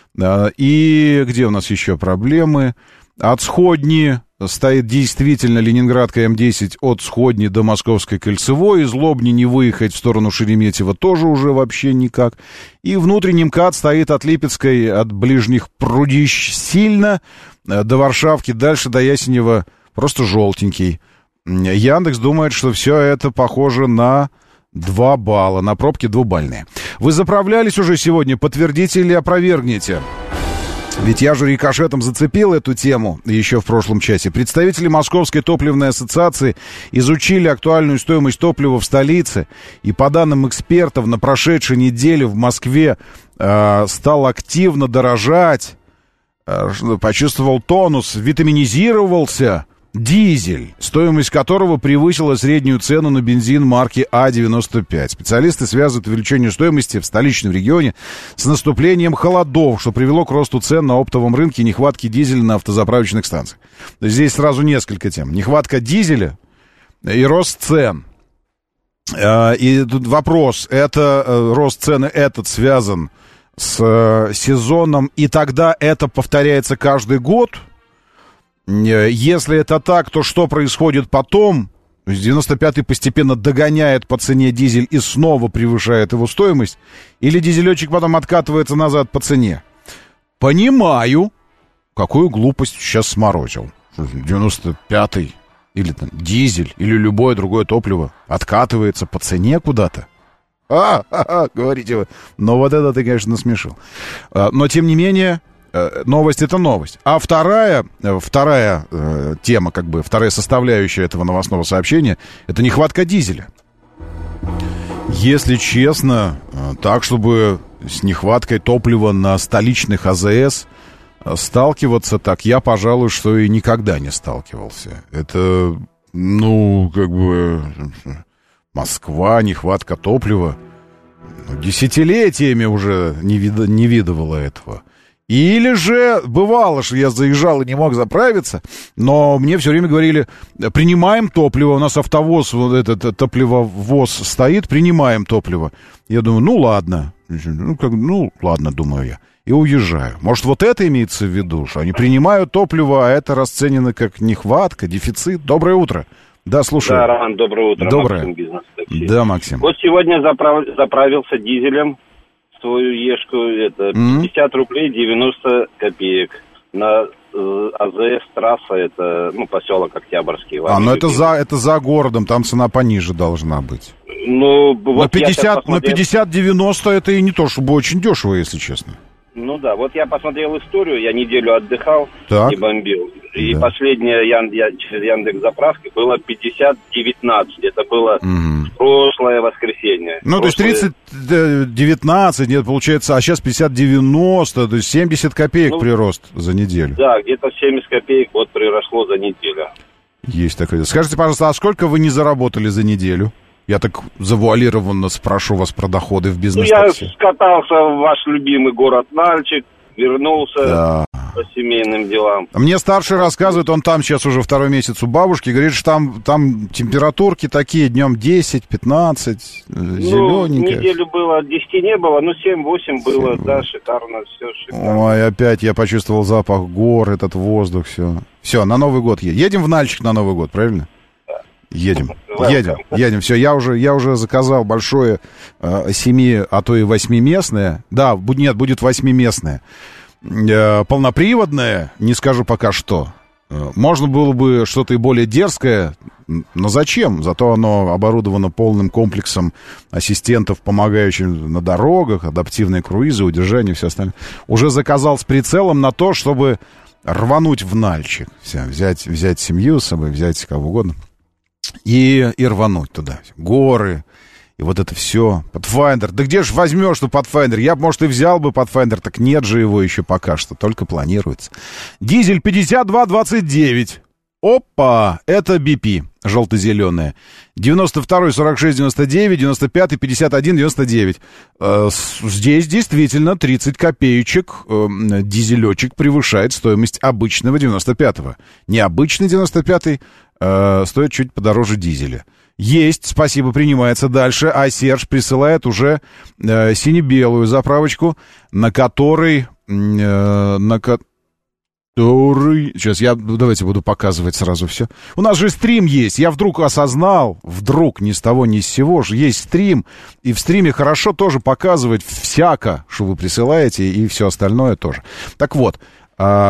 И где у нас еще проблемы? От Сходни стоит действительно Ленинградка М10 от Сходни до Московской Кольцевой. Из Лобни не выехать в сторону Шереметьево тоже уже вообще никак. И внутренний МКАД стоит от Липецкой, от ближних Прудищ сильно до Варшавки, дальше до Ясенева просто желтенький. Яндекс думает, что все это похоже на 2 балла. На пробке 2-бальные. Вы заправлялись уже сегодня? Подтвердите или опровергните? Ведь я же рикошетом зацепил эту тему еще в прошлом часе. Представители Московской топливной ассоциации изучили актуальную стоимость топлива в столице. И по данным экспертов, на прошедшей неделе в Москве стал активно дорожать, почувствовал тонус, витаминизировался дизель, стоимость которого превысила среднюю цену на бензин марки А95. Специалисты связывают увеличение стоимости в столичном регионе с наступлением холодов, что привело к росту цен на оптовом рынке и нехватке дизеля на автозаправочных станциях. Здесь сразу несколько тем. Нехватка дизеля и рост цен. И тут вопрос, это рост цены этот связан с сезоном, и тогда это повторяется каждый год? Если это так, то что происходит потом? 95-й постепенно догоняет по цене дизель и снова превышает его стоимость? Или дизелечек потом откатывается назад по цене? Понимаю, какую глупость сейчас сморозил. 95-й или там, дизель, или любое другое топливо откатывается по цене куда-то. Говорите вы. Но вот это ты, конечно, насмешил. Но, тем не менее, новость — это новость. А вторая тема, как бы, вторая составляющая этого новостного сообщения — это нехватка дизеля. Если честно, так, чтобы с нехваткой топлива на столичных АЗС сталкиваться, так я, пожалуй, что и никогда не сталкивался. Это, как бы, Москва, нехватка топлива. Десятилетиями уже не видывала этого. Или же бывало, что я заезжал и не мог заправиться, но мне все время говорили: принимаем топливо, у нас автовоз, вот этот топливовоз стоит, принимаем топливо. Я думаю, ладно, ладно, думаю я, и уезжаю. Может, вот это имеется в виду, что они принимают топливо, а это расценено как нехватка, дефицит? Доброе утро. Да, слушаю. Да, Роман, доброе утро. Доброе. Максим, бизнес-такси. Да, Максим. Вот сегодня заправился дизелем свою ешку, это 50 рублей 90 копеек. На АЗС трасса, это, поселок Октябрьский. Но это за городом, там цена пониже должна быть. Вот 50-90 это и не то, чтобы очень дешево, если честно. Вот я посмотрел историю, я неделю отдыхал, так. Не бомбил. И последняя через Яндекс.Заправки было 50-19. Это было прошлое воскресенье. То есть 30-19, нет, получается, а сейчас 50-90, то есть 70 копеек прирост за неделю. Да, где-то 70 копеек приросло за неделю. Есть такое. Скажите, пожалуйста, а сколько вы не заработали за неделю? Я так завуалированно спрошу вас про доходы в бизнес-такси. Я скатался в ваш любимый город Нальчик, вернулся по семейным делам. Мне старший рассказывает, он там сейчас уже 2-й месяц у бабушки, говорит, что там температурки такие, днем 10-15, зелененькие. Неделю было, 10 не было, 7-8 было, да, шикарно, все шикарно. Ой, опять я почувствовал запах гор, этот воздух, все. Все, на Новый год едем. Едем в Нальчик на Новый год, правильно? Едем, все, я уже заказал большое 7, а то и 8-местное. Да, будет 8-местное. Полноприводное, не скажу пока что. Можно было бы что-то и более дерзкое, но зачем? Зато оно оборудовано полным комплексом ассистентов, помогающих на дорогах, адаптивные круизы, удержание и все остальное. Уже заказал с прицелом на то, чтобы рвануть в Нальчик. Все, взять семью с собой, взять кого угодно. И рвануть туда. Горы, и вот это все. Pathfinder. Да где же возьмешь Pathfinder? Я бы, может, и взял бы Pathfinder, так нет же его еще пока что, только планируется. Дизель 52-29. Опа, это BP, желто-зеленая. 92-й, 46-99, 95-й, 51-99. Здесь действительно 30 копеечек дизелечек превышает стоимость обычного 95-го. Необычный 95-й стоит чуть подороже дизеля. Есть, спасибо, принимается дальше. А Серж присылает уже сине-белую заправочку, на которой... Сейчас давайте буду показывать сразу все. У нас же стрим есть. Я вдруг осознал, ни с того ни с сего, же есть стрим. И в стриме хорошо тоже показывать всяко, что вы присылаете, и все остальное тоже. Так вот,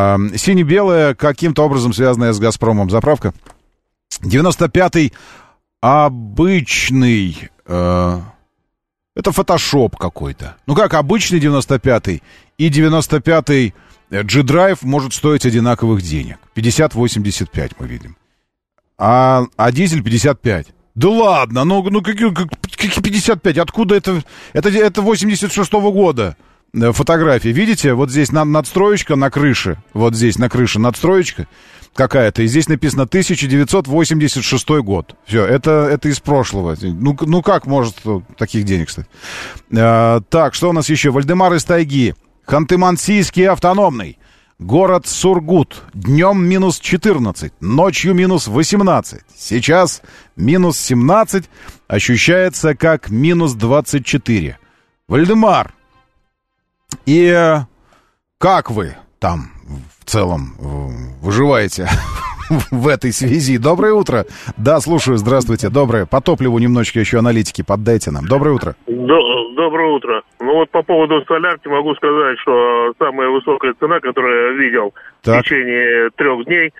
сине-белая, каким-то образом связанная с «Газпромом» заправка. 95-й обычный... это фотошоп какой-то. Ну как, обычный 95-й и 95-й G-Drive может стоить одинаковых денег. 50-85 мы видим. А дизель 55. Да ладно, ну какие 55? Откуда это? Это 86-го года фотографии. Видите, вот здесь надстроечка на крыше. Вот здесь на крыше надстроечка какая-то. И здесь написано 1986 год. Все, это из прошлого. Ну как может таких денег, кстати? Так, что у нас еще? Вальдемар из тайги. Ханты-Мансийский автономный. Город Сургут. Днем минус 14, ночью минус 18. Сейчас минус 17, ощущается как минус 24. Вальдемар, и как вы там в целом выживаете в этой связи? Доброе утро. Да, слушаю, здравствуйте. Доброе. По топливу немножечко еще аналитики поддайте нам. Доброе утро. Доброе утро. Ну вот по поводу солярки могу сказать, что самая высокая цена, которую я видел в течение 3 дней,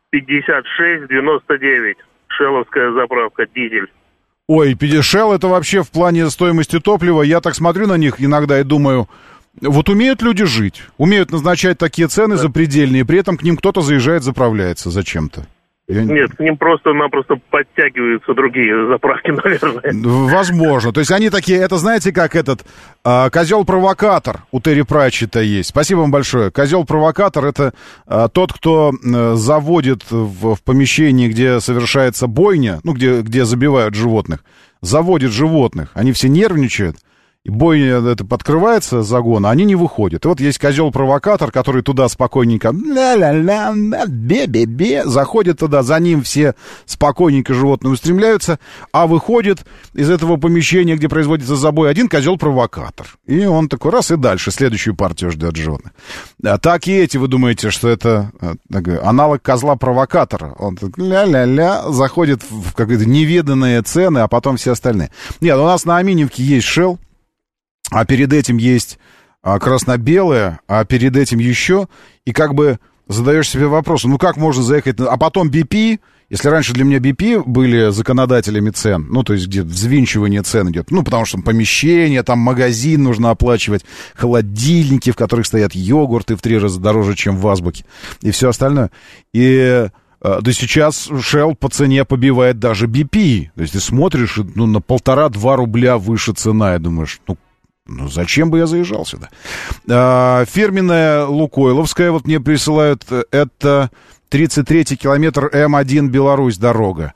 56,99. Шелловская заправка, дизель. Ой, Shell это вообще в плане стоимости топлива, я так смотрю на них иногда и думаю, вот умеют люди жить, умеют назначать такие цены запредельные, при этом к ним кто-то заезжает, заправляется зачем-то. Нет, к ним просто-напросто подтягиваются другие заправки, наверное. Возможно. То есть они такие, это знаете, как этот козел-провокатор у Терри Пратчетта есть. Спасибо вам большое. Козел-провокатор — это тот, кто заводит в помещении, где совершается бойня, ну, где забивают животных, заводит животных. Они все нервничают. И бойня это подкрывается загон, а они не выходят. И вот есть козел-провокатор, который туда спокойненько ля-ля-ля, бе-бе-бе, заходит туда, за ним все спокойненько животные устремляются, а выходит из этого помещения, где производится забой, один козел-провокатор. И он такой раз и дальше, следующую партию ждет животных. Так и эти, вы думаете, что это аналог козла-провокатора. Он так ля-ля-ля, заходит в какие-то неведанные цены, а потом все остальные. Нет, у нас на Аминевке есть Shell. А перед этим есть красно-белое, а перед этим еще, и как бы задаешь себе вопрос, ну как можно заехать, а потом BP, если раньше для меня BP были законодателями цен, ну то есть где взвинчивание цен идет, ну потому что там помещение, там магазин нужно оплачивать, холодильники, в которых стоят йогурты в 3 раза дороже, чем в Азбуке, и все остальное, и... Да сейчас Shell по цене побивает даже BP, то есть ты смотришь, ну на 1,5-2 рубля выше цена, и думаешь, ну, зачем бы я заезжал сюда? Фирменная Лукойловская, вот мне присылают, это 33-й километр М1 Беларусь дорога.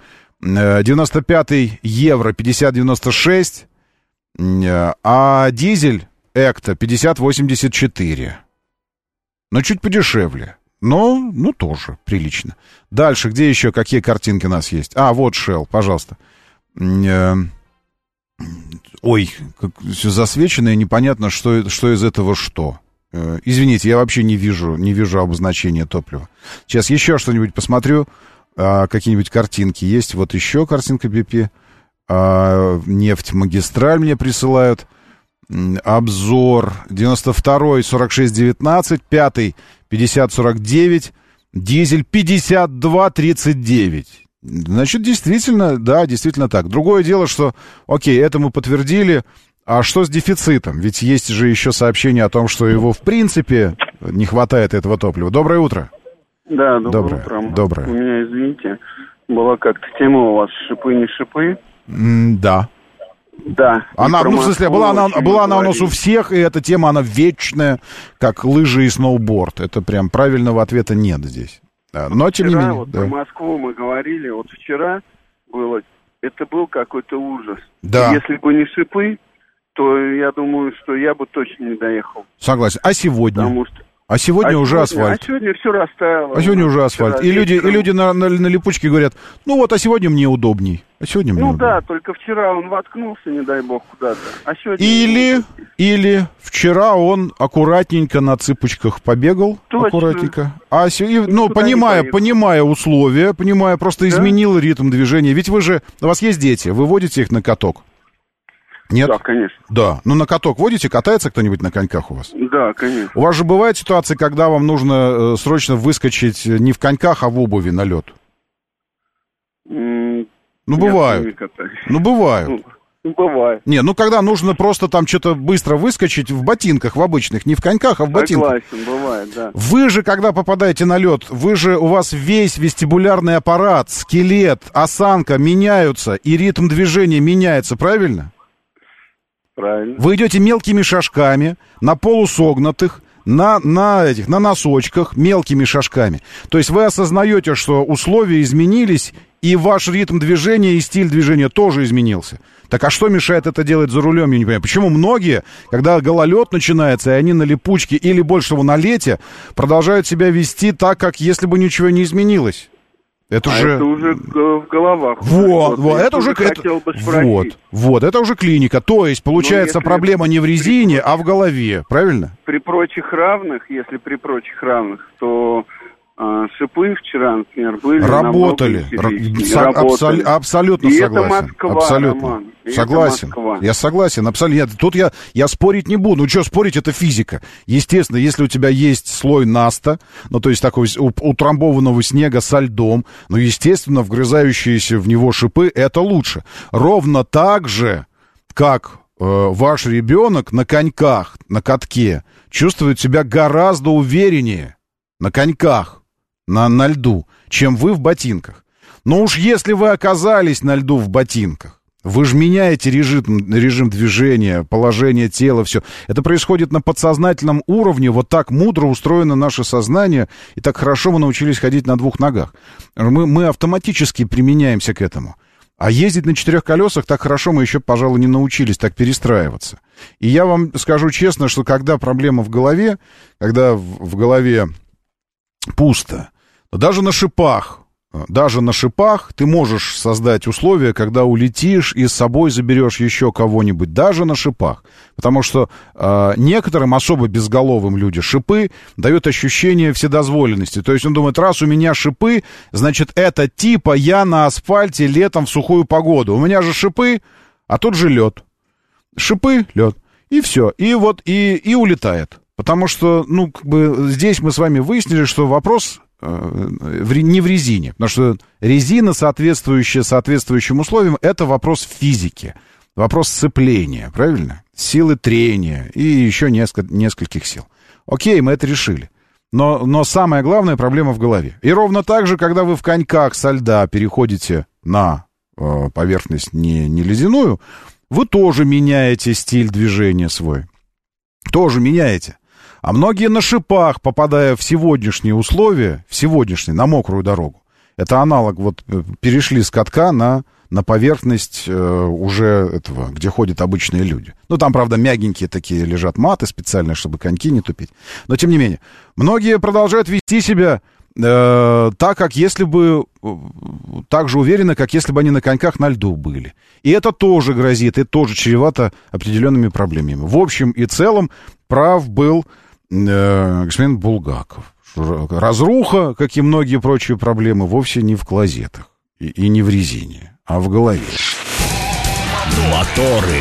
95-й евро 50,96, а дизель Экта 50,84. Но чуть подешевле. Но, ну, тоже прилично. Дальше, где еще, какие картинки у нас есть? А, вот Shell, пожалуйста. Ой, как все засвечено, и непонятно, что из этого что. Извините, я вообще не вижу обозначения топлива. Сейчас еще что-нибудь посмотрю. Какие-нибудь картинки есть. Вот еще картинка BP. Нефть Магистраль мне присылают. Обзор 92-й 46,19, 5-й 50,49, дизель 52,39. Значит, действительно, да, действительно так. Другое дело, что, окей, это мы подтвердили, а что с дефицитом? Ведь есть же еще сообщение о том, что его в принципе не хватает этого топлива. Доброе утро. Да, доброе утро. Доброе. У меня, извините, была как-то тема у вас шипы, не шипы. Да. Да. Она, ну, в смысле, была она у нас у всех, и эта тема, она вечная, как лыжи и сноуборд. Это прям правильного ответа нет здесь. Да. Но, тем не менее... Вот про Москву мы говорили, вот вчера было, это был какой-то ужас. Да. Если бы не шипы, то я думаю, что я бы точно не доехал. Согласен. А сегодня? Потому что... А сегодня уже асфальт. А сегодня все растаяло. А сегодня уже асфальт. И люди на липучке говорят, ну вот, а сегодня мне удобней. А сегодня мне удобней. Да, только вчера он воткнулся, не дай бог, куда-то. А сегодня... Или вчера он аккуратненько на цыпочках побегал. Точно. Аккуратненько. А ну, понимая условия, просто изменил ритм движения. Ведь у вас есть дети, вы водите их на каток. Нет? Да, конечно. Да. Ну, на каток водите? Катается кто-нибудь на коньках у вас? Да, конечно. У вас же бывают ситуации, когда вам нужно срочно выскочить не в коньках, а в обуви на лед? Ну, бывают. Ну, бывают. Бывает. Не, ну когда нужно просто там что-то быстро выскочить в ботинках, в обычных, не в коньках, а в ботинках. Согласен, бывает, да. Вы же, когда попадаете на лед, у вас весь вестибулярный аппарат, скелет, осанка меняются, и ритм движения меняется, правильно? Правильно. Вы идете мелкими шажками, на полусогнутых, на носочках, мелкими шажками. То есть вы осознаете, что условия изменились, и ваш ритм движения и стиль движения тоже изменился. Так а что мешает это делать за рулем, я не понимаю. Почему многие, когда гололед начинается, и они на липучке или больше всего на лете, продолжают себя вести так, как если бы ничего не изменилось? Это это уже в головах. Вот, это уже это уже клиника. То есть, получается, проблема не в резине, а в голове, правильно? Если при прочих равных, то шипы вчера, например, были... Работали. Абсолютно и согласен. Это Москва, абсолютно. Роман. Согласен. Я согласен. Абсолютно. Тут я спорить не буду. Ну, что спорить, это физика. Естественно, если у тебя есть слой наста, ну, то есть такой утрамбованного снега со льдом, ну, естественно, вгрызающиеся в него шипы, это лучше. Ровно так же, как ваш ребенок на коньках, на катке, чувствует себя гораздо увереннее на коньках, на льду, чем вы в ботинках. Но уж если вы оказались на льду в ботинках, вы же меняете режим движения, положение тела, все. Это происходит на подсознательном уровне, вот так мудро устроено наше сознание, и так хорошо мы научились ходить на двух ногах. Мы автоматически применяемся к этому. А ездить на 4 колесах так хорошо мы еще, пожалуй, не научились так перестраиваться. И я вам скажу честно, что когда проблема в голове, когда в голове пусто, то даже на шипах ты можешь создать условия, когда улетишь и с собой заберешь еще кого-нибудь, даже на шипах. Потому что некоторым особо безголовым людям шипы дают ощущение вседозволенности. То есть он думает, раз у меня шипы, значит, это типа я на асфальте летом в сухую погоду. У меня же шипы, а тут же лед. Шипы, лед. И все. И улетает. Потому что, здесь мы с вами выяснили, что вопрос не в резине. Потому что резина, соответствующая соответствующим условиям, это вопрос физики. Вопрос сцепления, правильно? Силы трения и еще нескольких сил. Окей, мы это решили. Но самая главная проблема в голове. И ровно так же, когда вы в коньках со льда переходите на поверхность не ледяную, вы тоже меняете стиль движения свой. Тоже меняете. А многие на шипах, попадая в сегодняшние условия, на мокрую дорогу, это аналог, перешли с катка на поверхность уже этого, где ходят обычные люди. Ну, там, правда, мягенькие такие лежат маты специальные, чтобы коньки не тупить. Но, тем не менее, многие продолжают вести себя так, как если бы, так же уверенно, как если бы они на коньках на льду были. И это тоже грозит, и тоже чревато определенными проблемами. В общем и целом, прав был господин Булгаков. Разруха, как и многие прочие проблемы, вовсе не в клозетах и не в резине, а в голове. Моторы.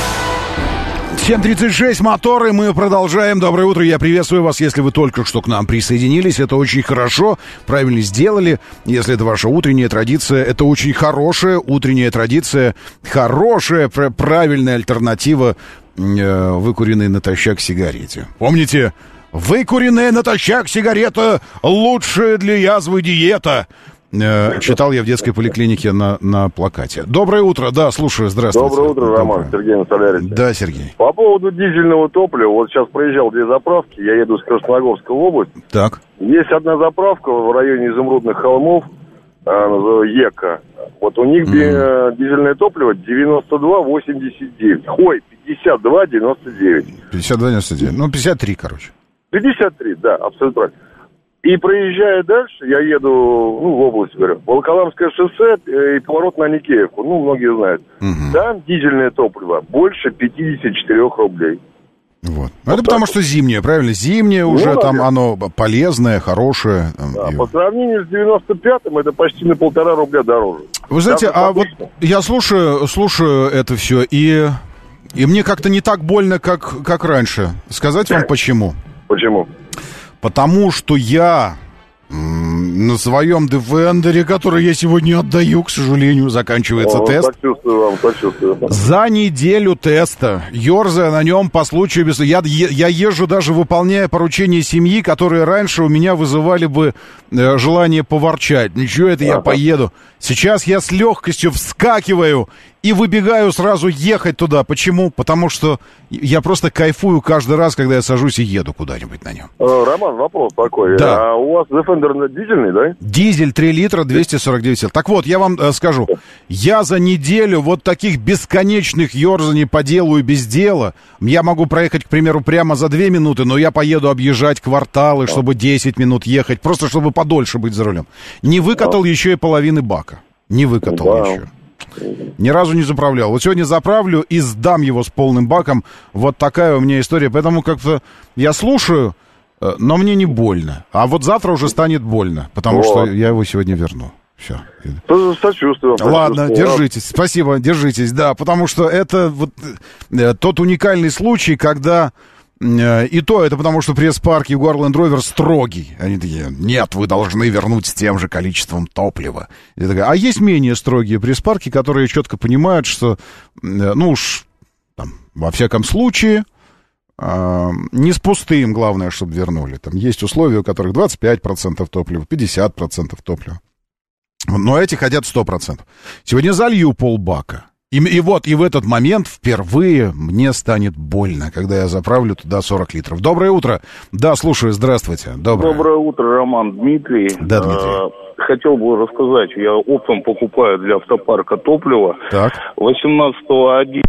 7:36, моторы, мы продолжаем. Доброе утро, я приветствую вас, если вы только что к нам присоединились. Это очень хорошо, правильно сделали. Если это ваша утренняя традиция, это очень хорошая утренняя традиция. Хорошая, правильная альтернатива выкуренной натощак сигарете. Помните, выкуренная натощак сигарета лучшая для язвы диета. Читал я в детской поликлинике на плакате. Доброе утро, да, слушаю, здравствуйте. Доброе утро, Роман, Сергей на Солярите. Да, Сергей. По поводу дизельного топлива, вот сейчас проезжал 2 заправки, я еду с Красногорской области. Так. Есть одна заправка в районе Изумрудных холмов, ЕКО. Вот у них дизельное топливо 92,89. Ой, 52,99. 52,99, 53, короче. 53, да, абсолютно правильно. И проезжая дальше, я еду, в область, говорю, Волоколамское шоссе и поворот на Никеевку, многие знают. Угу. Там дизельное топливо больше 54 рублей. Вот. Это потому что зимнее, правильно? Зимнее уже там оно полезное, хорошее. Да, по сравнению с 95-м это почти на 1,5 рубля дороже. Вы знаете, вот я слушаю это все, и мне как-то не так больно, как раньше. Сказать вам почему? Почему? Потому что я На своем Defender'е, который я сегодня отдаю, к сожалению, заканчивается тест. Сочувствую. За неделю теста, ерзая на нем по случаю... Я езжу даже выполняя поручения семьи, которые раньше у меня вызывали бы желание поворчать. Ничего, это я поеду. Сейчас я с легкостью вскакиваю и выбегаю сразу ехать туда. Почему? Потому что я просто кайфую каждый раз, когда я сажусь и еду куда-нибудь на нем. Роман, вопрос такой. Да. А у вас Defender дизельный, да? Дизель 3 литра, 249 сил. Так вот, я вам скажу. Я за неделю вот таких бесконечных ерзаний по делу и без дела. Я могу проехать, к примеру, прямо за 2 минуты, но я поеду объезжать кварталы, чтобы 10 минут ехать. Просто чтобы подольше быть за рулем. Не выкатал еще и половины бака. Не выкатал еще. Ни разу не заправлял. Вот сегодня заправлю и сдам его с полным баком. Вот такая у меня история. Поэтому как-то я слушаю, но мне не больно. А вот завтра уже станет больно, потому что я его сегодня верну. Все. Сочувствую. Ладно, держитесь. Спасибо, держитесь. Да, потому что это вот тот уникальный случай, когда... И то это потому, что пресс-парк Jaguar Land Rover строгий. Они такие: нет, вы должны вернуть с тем же количеством топлива. А есть менее строгие пресс-парки, которые четко понимают, что, ну уж, там, во всяком случае, не с пустым, главное, чтобы вернули. Там есть условия, у которых 25% топлива, 50% топлива. Но эти хотят 100%. Сегодня залью полбака. И вот, и в этот момент впервые мне станет больно, когда я заправлю туда 40 литров. Доброе утро. Да, слушаю, здравствуйте. Доброе утро, Роман, Дмитрий. Да, Дмитрий. Хотел бы рассказать, я оптом покупаю для автопарка топливо. Так. 18.1.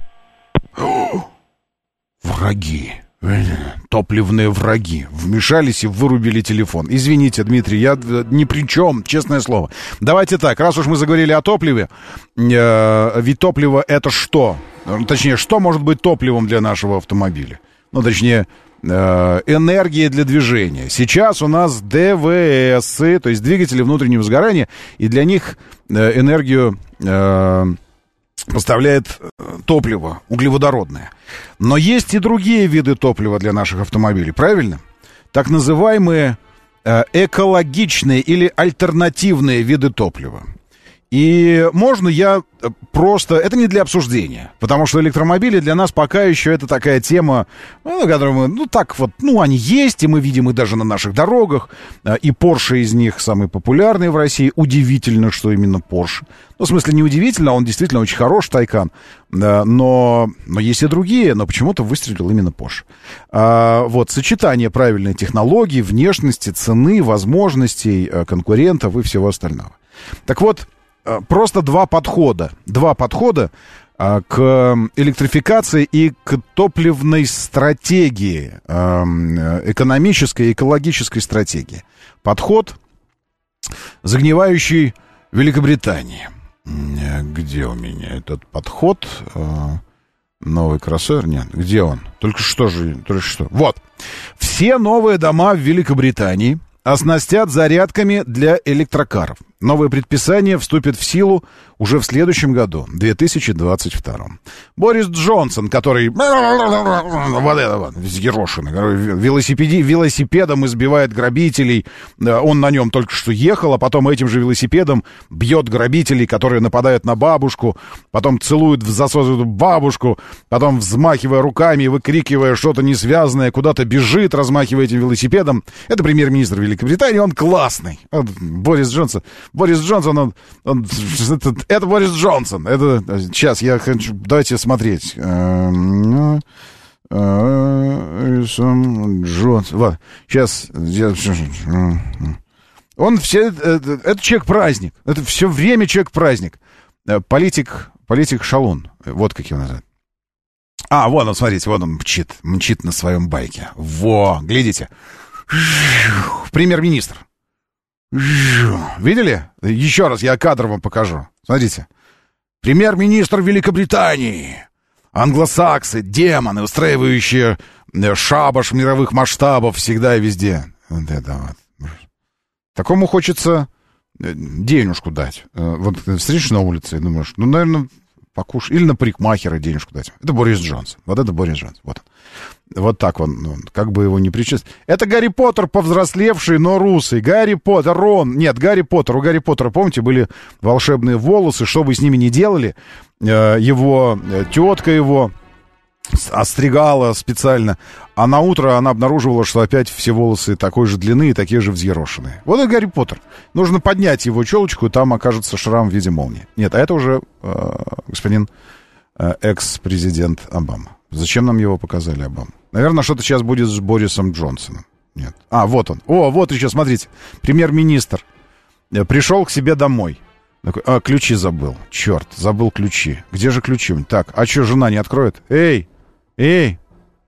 Враги. Топливные враги вмешались и вырубили телефон. Извините, Дмитрий, я ни при чем, честное слово. Давайте так, раз уж мы заговорили о топливе, ведь топливо это что? Точнее, что может быть топливом для нашего автомобиля? Ну, точнее, энергия для движения. Сейчас у нас ДВС, то есть двигатели внутреннего сгорания, и для них энергию... поставляет топливо углеводородное. Но есть и другие виды топлива для наших автомобилей, правильно? Так называемые экологичные или альтернативные виды топлива. И можно я просто... Это не для обсуждения, потому что электромобили для нас пока еще это такая тема, которую мы, они есть, и мы видим их даже на наших дорогах. И Porsche из них самый популярный в России. Удивительно, что именно Porsche. Ну, в смысле, не удивительно, он действительно очень хорош, Тайкан. Но есть и другие, но почему-то выстрелил именно Porsche. Вот, сочетание правильной технологии, внешности, цены, возможностей конкурентов и всего остального. Так вот, просто два подхода к электрификации и к топливной стратегии, экономической и экологической стратегии. Подход, загнивающий Великобритании. Где у меня этот подход? Новый кроссовер? Нет, где он? Только что. Вот. Все новые дома в Великобритании оснастят зарядками для электрокаров. Новое предписание вступит в силу уже в следующем году, 2022. Борис Джонсон, который взъерошенный, велосипедом избивает грабителей, он на нем только что ехал, а потом этим же велосипедом бьет грабителей, которые нападают на бабушку, потом целует в засос эту бабушку, потом, взмахивая руками и выкрикивая что-то несвязанное, куда-то бежит, размахивая этим велосипедом. Это премьер-министр Великобритании, он классный. Борис Джонсон, это Борис Джонсон. Это сейчас я хочу. Давайте смотреть. Джонсон. Вот. Сейчас. Он все. Это человек-праздник. Это все время человек-праздник. Политик-шалун. Вот как его называют. Вон он, смотрите, вон он мчит на своем байке. Во, глядите. Премьер-министр. Видели? Еще раз я кадр вам покажу. Смотрите. Премьер-министр Великобритании. Англосаксы, демоны, устраивающие шабаш мировых масштабов всегда и везде. Вот это вот. Такому хочется денежку дать. Вот встретишь на улице и думаешь, наверное, покушать. Или на парикмахера денежку дать. Это Борис Джонсон. Вот это Борис Джонсон. Вот он. Вот так он, как бы его не причислить. Это Гарри Поттер повзрослевший, но русый. Гарри Поттер, Рон. Нет, Гарри Поттер. У Гарри Поттера, помните, были волшебные волосы. Что бы с ними ни делали, его тетка его остригала специально, а на утро она обнаруживала, что опять все волосы такой же длины и такие же взъерошенные. Вот это Гарри Поттер. Нужно поднять его челочку, и там окажется шрам в виде молнии. Нет, а это уже господин экс-президент Обама. Зачем нам его показали, Обама? Наверное, что-то сейчас будет с Борисом Джонсоном. Нет. А, вот он. О, вот еще, смотрите. Премьер-министр пришел к себе домой. Такой, ключи забыл. Черт, забыл ключи. Где же ключи? Так, а что, жена не откроет? Эй,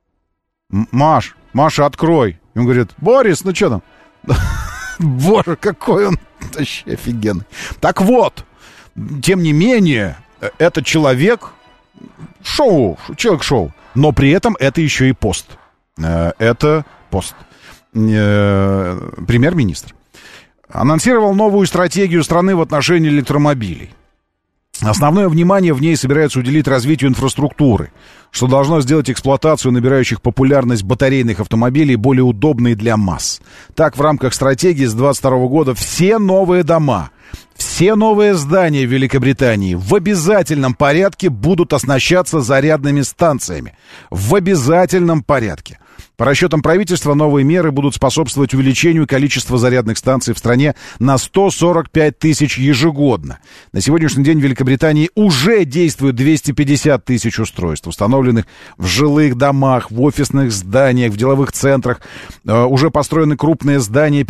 Маша, открой. И он говорит, Борис, ну что там? Боже, какой он вообще офигенный. Так вот, тем не менее, это человек человек-шоу. Но при этом это еще и пост. Это пост. Премьер-министр анонсировал новую стратегию страны в отношении электромобилей. Основное внимание в ней собирается уделить развитию инфраструктуры, что должно сделать эксплуатацию набирающих популярность батарейных автомобилей более удобной для масс. Так, в рамках стратегии с 2022 года все новые дома, все новые здания в Великобритании в обязательном порядке будут оснащаться зарядными станциями. В обязательном порядке. По расчетам правительства, новые меры будут способствовать увеличению количества зарядных станций в стране на 145 тысяч ежегодно. На сегодняшний день в Великобритании уже действует 250 тысяч устройств, установленных в жилых домах, в офисных зданиях, в деловых центрах. Уже построены крупные здания,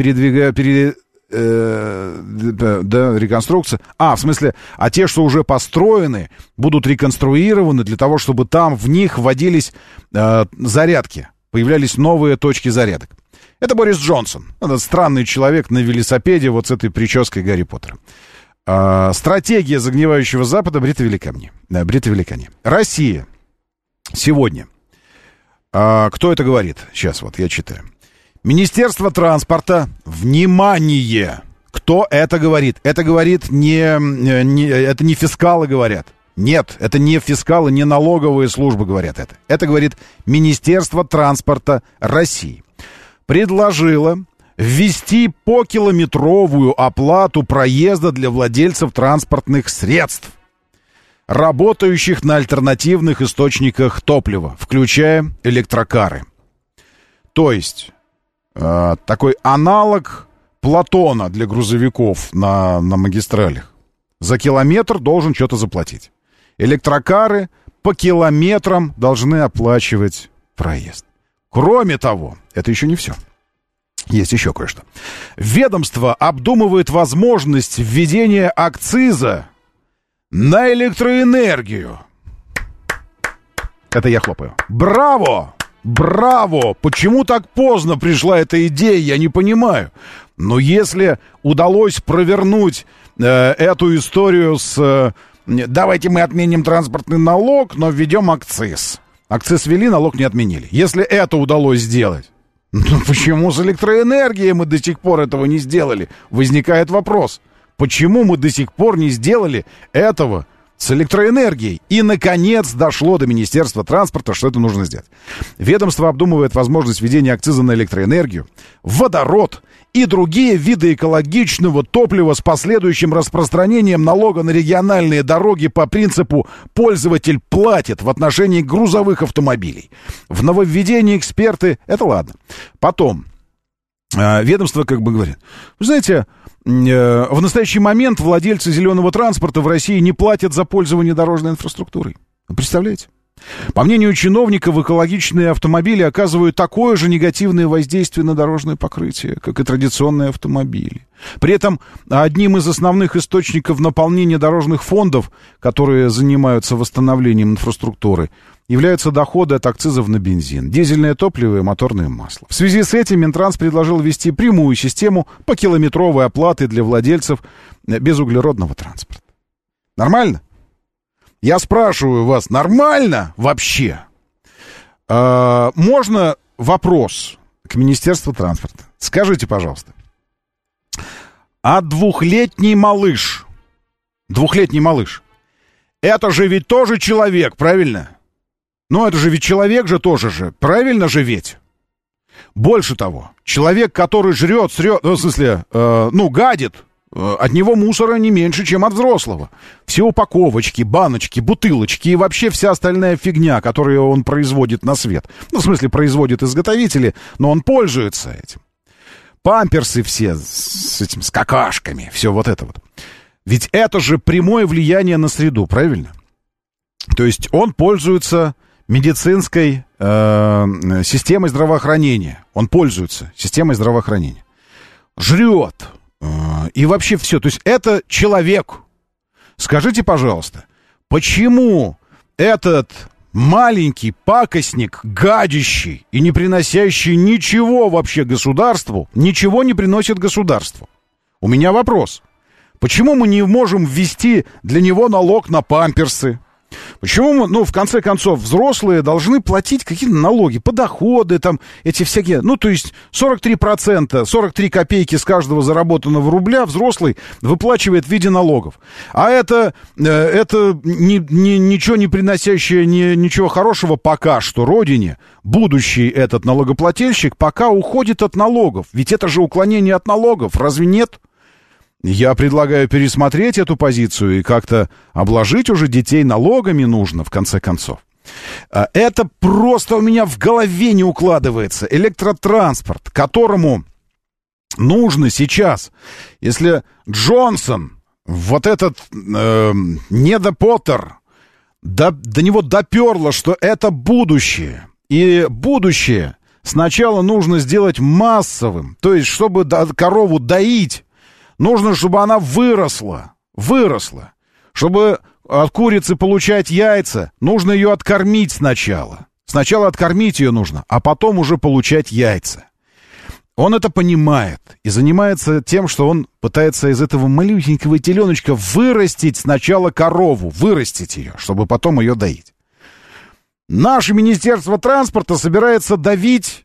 реконструкция. В смысле, те, что уже построены, будут реконструированы для того, чтобы там в них вводились зарядки. Появлялись новые точки зарядок. Это Борис Джонсон. Этот странный человек на велосипеде вот с этой прической Гарри Поттера. Стратегия загнивающего Запада бритовеликане. Россия. Сегодня. Кто это говорит? Сейчас вот я читаю. Министерство транспорта. Внимание! Кто это говорит? Это говорит это не фискалы говорят. Нет, это не фискалы, не налоговые службы говорят это. Это говорит Министерство транспорта России. Предложило ввести покилометровую оплату проезда для владельцев транспортных средств, работающих на альтернативных источниках топлива, включая электрокары. То есть такой аналог Платона для грузовиков на магистралях. За километр должен что-то заплатить. Электрокары по километрам должны оплачивать проезд. Кроме того, это еще не все. Есть еще кое-что. Ведомство обдумывает возможность введения акциза на электроэнергию. Это я хлопаю. Браво! Браво! Почему так поздно пришла эта идея, я не понимаю. Но если удалось провернуть эту историю с... Давайте мы отменим транспортный налог, но введем акциз. Акциз ввели, налог не отменили. Если это удалось сделать, почему с электроэнергией мы до сих пор этого не сделали? Возникает вопрос. Почему мы до сих пор не сделали этого с электроэнергией? И, наконец, дошло до Министерства транспорта, что это нужно сделать. Ведомство обдумывает возможность введения акциза на электроэнергию, водород и другие виды экологичного топлива с последующим распространением налога на региональные дороги по принципу «пользователь платит» в отношении грузовых автомобилей. В нововведении эксперты... Это ладно. Потом, ведомство как бы говорит, вы знаете... В настоящий момент владельцы зеленого транспорта в России не платят за пользование дорожной инфраструктурой. Вы представляете? По мнению чиновников, экологичные автомобили оказывают такое же негативное воздействие на дорожное покрытие, как и традиционные автомобили. При этом одним из основных источников наполнения дорожных фондов, которые занимаются восстановлением инфраструктуры, являются доходы от акцизов на бензин, дизельное топливо и моторное масло. В связи с этим Минтранс предложил ввести прямую систему покилометровой оплаты для владельцев безуглеродного транспорта. Нормально? Я спрашиваю вас, нормально вообще? Можно вопрос к Министерству транспорта? Скажите, пожалуйста, двухлетний малыш, Это же ведь тоже человек, правильно? Ну, это же ведь человек же тоже же, правильно же ведь? Больше того, человек, который жрет, в смысле, гадит, от него мусора не меньше, чем от взрослого. Все упаковочки, баночки, бутылочки и вообще вся остальная фигня, которую он производит на свет. Ну, в смысле, производит изготовители, но он пользуется этим. Памперсы все с какашками, все вот это вот. Ведь это же прямое влияние на среду, правильно? То есть он пользуется медицинской системой здравоохранения. Он пользуется системой здравоохранения. Жрет. И вообще все. То есть это человек. Скажите, пожалуйста, почему этот маленький пакостник, гадящий и не приносящий ничего вообще государству, ничего не приносит государству? У меня вопрос. Почему мы не можем ввести для него налог на памперсы? Почему мы, в конце концов, взрослые должны платить какие-то налоги, подоходы, там, эти всякие, то есть 43%, 43 копейки с каждого заработанного рубля взрослый выплачивает в виде налогов. А это ничего не приносящее, ничего хорошего пока что родине, будущий этот налогоплательщик пока уходит от налогов. Ведь это же уклонение от налогов, разве нет? Я предлагаю пересмотреть эту позицию и как-то обложить уже детей налогами нужно, в конце концов. Это просто у меня в голове не укладывается. Электротранспорт, которому нужно сейчас, если Джонсон, вот этот Неда Поттер, до него доперло, что это будущее. И будущее сначала нужно сделать массовым. То есть, чтобы корову доить, нужно, чтобы она выросла. Чтобы от курицы получать яйца, нужно ее откормить сначала. Сначала откормить ее нужно, а потом уже получать яйца. Он это понимает и занимается тем, что он пытается из этого малюсенького теленочка вырастить сначала корову, вырастить ее, чтобы потом ее доить. Наше Министерство транспорта собирается доить.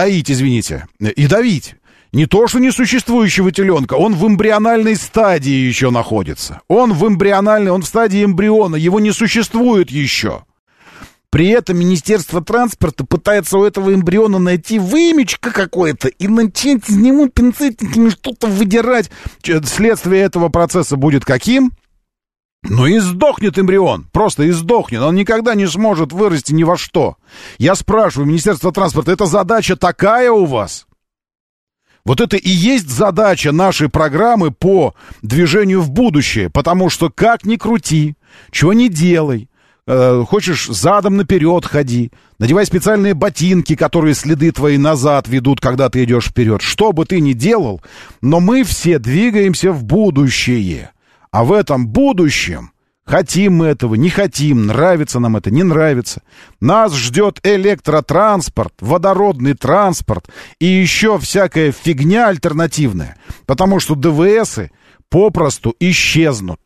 Не то, что несуществующего теленка, он в эмбриональной стадии еще находится. Он в стадии эмбриона, его не существует еще. При этом Министерство транспорта пытается у этого эмбриона найти вымечко какое-то и начать из него пинцетиками что-то выдирать. Следствие этого процесса будет каким? И сдохнет эмбрион, просто и сдохнет. Он никогда не сможет вырасти ни во что. Я спрашиваю, Министерство транспорта, эта задача такая у вас? Вот это и есть задача нашей программы по движению в будущее, потому что как ни крути, чего ни делай, хочешь задом наперед ходи, надевай специальные ботинки, которые следы твои назад ведут, когда ты идешь вперед. Что бы ты ни делал, но мы все двигаемся в будущее. А в этом будущем, хотим мы этого, не хотим, нравится нам это, не нравится, нас ждет электротранспорт, водородный транспорт и еще всякая фигня альтернативная, потому что ДВСы попросту исчезнут.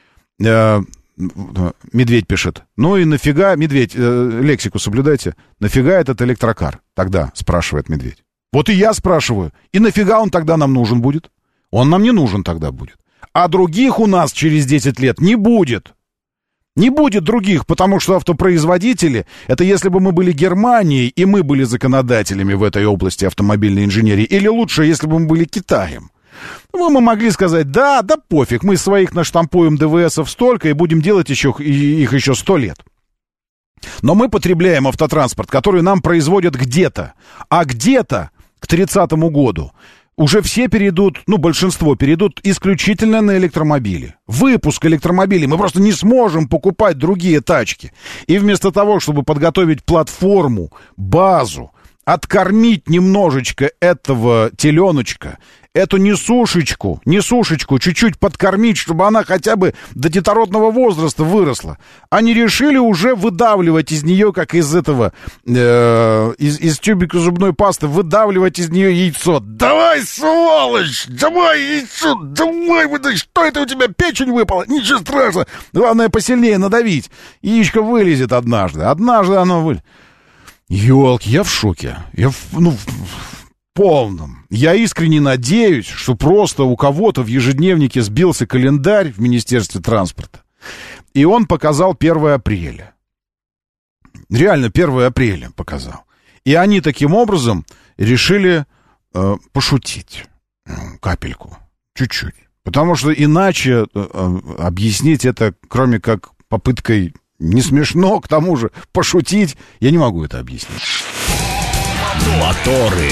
Медведь пишет. И нафига, Медведь, лексику соблюдайте, нафига этот электрокар? Тогда спрашивает Медведь. Вот и я спрашиваю, и нафига он тогда нам нужен будет? Он нам не нужен тогда будет. А других у нас через 10 лет не будет. Не будет других, потому что автопроизводители, это если бы мы были Германией, и мы были законодателями в этой области автомобильной инженерии, или лучше, если бы мы были Китаем. Мы могли сказать, да пофиг, мы своих наштампуем ДВСов столько и будем делать их еще 100 лет. Но мы потребляем автотранспорт, который нам производят где-то, а где-то к 30-му году уже все перейдут, большинство перейдут исключительно на электромобили. Выпуск электромобилей. Мы просто не сможем покупать другие тачки. И вместо того, чтобы подготовить платформу, базу, откормить немножечко этого теленочка, эту несушечку чуть-чуть подкормить, чтобы она хотя бы до детородного возраста выросла. Они решили уже выдавливать из нее, как из этого, из тюбика зубной пасты, выдавливать из нее яйцо. Давай, сволочь, давай яйцо, давай, что это у тебя, печень выпала? Ничего страшного, главное посильнее надавить. Яичко вылезет однажды оно вылезет. Ёлки, я в шоке, в полном. Я искренне надеюсь, что просто у кого-то в ежедневнике сбился календарь в Министерстве транспорта. И он показал 1 апреля. Реально 1 апреля показал. И они таким образом решили пошутить капельку, чуть-чуть. Потому что иначе объяснить это, кроме как попыткой не смешно, к тому же пошутить, я не могу это объяснить. Моторы.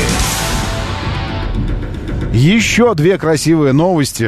Еще две красивые новости,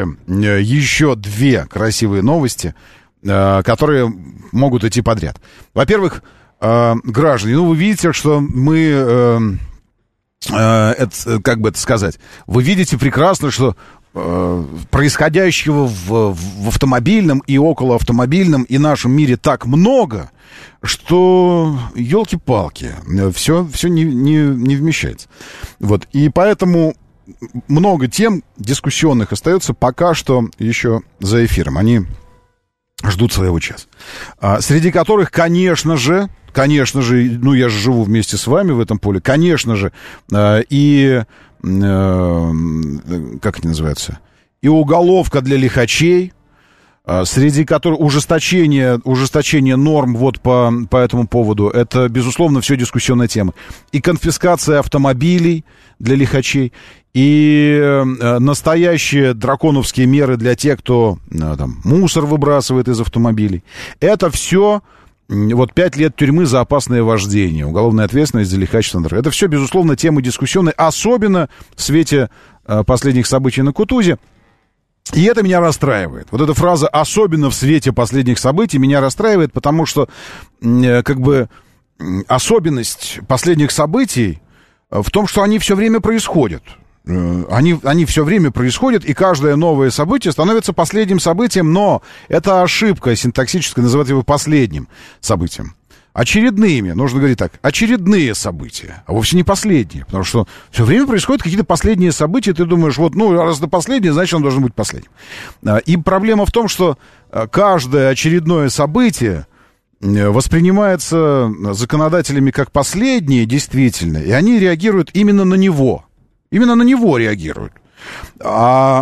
которые могут идти подряд. Во-первых, граждане, вы видите, что мы, как бы это сказать, вы видите прекрасно, что происходящего в автомобильном и околоавтомобильном и нашем мире так много, что, елки-палки, все не вмещается. Вот, и поэтому много тем дискуссионных остается пока что еще за эфиром. Они ждут своего часа. Среди которых, конечно же, ну, я же живу вместе с вами в этом поле, конечно же, и, как это называется, и уголовка для лихачей, среди которых ужесточение норм вот по этому поводу, это, безусловно, все дискуссионная тема. И конфискация автомобилей для лихачей, и настоящие драконовские меры для тех, кто там мусор выбрасывает из автомобилей. Это все, вот 5 лет тюрьмы за опасное вождение, уголовная ответственность за лихачество. Это все, безусловно, темы дискуссионные, особенно в свете последних событий на Кутузе. И это меня расстраивает. Вот эта фраза «особенно в свете последних событий» меня расстраивает, потому что, как бы, особенность последних событий в том, что они все время происходят. Они все время происходят, и каждое новое событие становится последним событием, но это ошибка синтаксическая, называть его последним событием. Очередными, нужно говорить так, очередные события, а вовсе не последние, потому что все время происходят какие-то последние события, ты думаешь, вот, ну, раз это последнее, значит, он должен быть последним. И проблема в том, что каждое очередное событие воспринимается законодателями как последнее, действительно, и они реагируют именно на него. Именно на него реагируют. А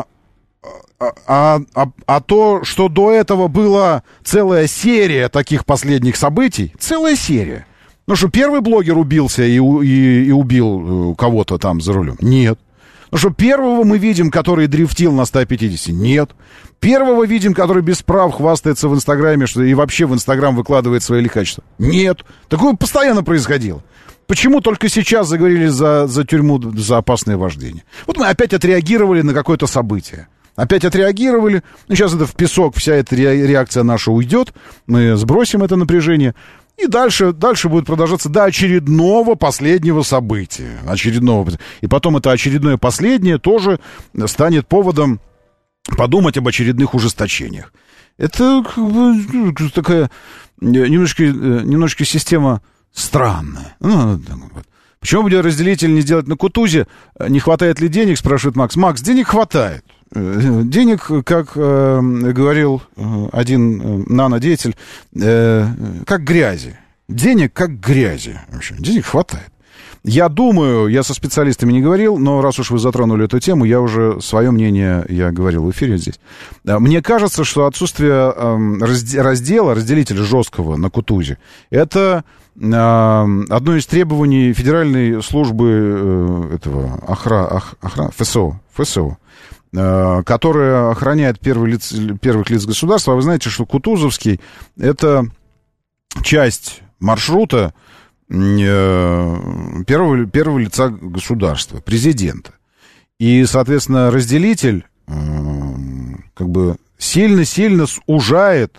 то, что до этого была целая серия таких последних событий, целая серия. Ну что, первый блогер убился и убил кого-то там за рулем? Нет. Ну что, первого мы видим, который дрифтил на 150? Нет. Первого видим, который без прав хвастается в Инстаграме, что и вообще в Инстаграм выкладывает свои лихачества? Нет. Такое постоянно происходило. Почему только сейчас заговорили за тюрьму за опасное вождение? Вот мы опять отреагировали на какое-то событие. Опять отреагировали. Ну, сейчас это в песок, вся эта реакция наша уйдет. Мы сбросим это напряжение. И дальше будет продолжаться до очередного последнего события. И потом это очередное последнее тоже станет поводом подумать об очередных ужесточениях. Это как бы такая немножко система странная. Ну, вот. Почему бы разделитель не сделать на Кутузе? Не хватает ли денег, спрашивает Макс. Макс, денег хватает. Денег, как говорил один нанодеятель, как грязи. Денег как грязи. Вообще, денег хватает. Я думаю, я со специалистами не говорил, но раз уж вы затронули эту тему, я уже свое мнение, я говорил в эфире здесь. Мне кажется, что отсутствие разделителя жесткого на Кутузе, это одно из требований Федеральной службы ФСО, которая охраняет первых лиц государства. А вы знаете, что Кутузовский — это часть маршрута первого лица государства, президента. И, соответственно, разделитель как бы сильно сужает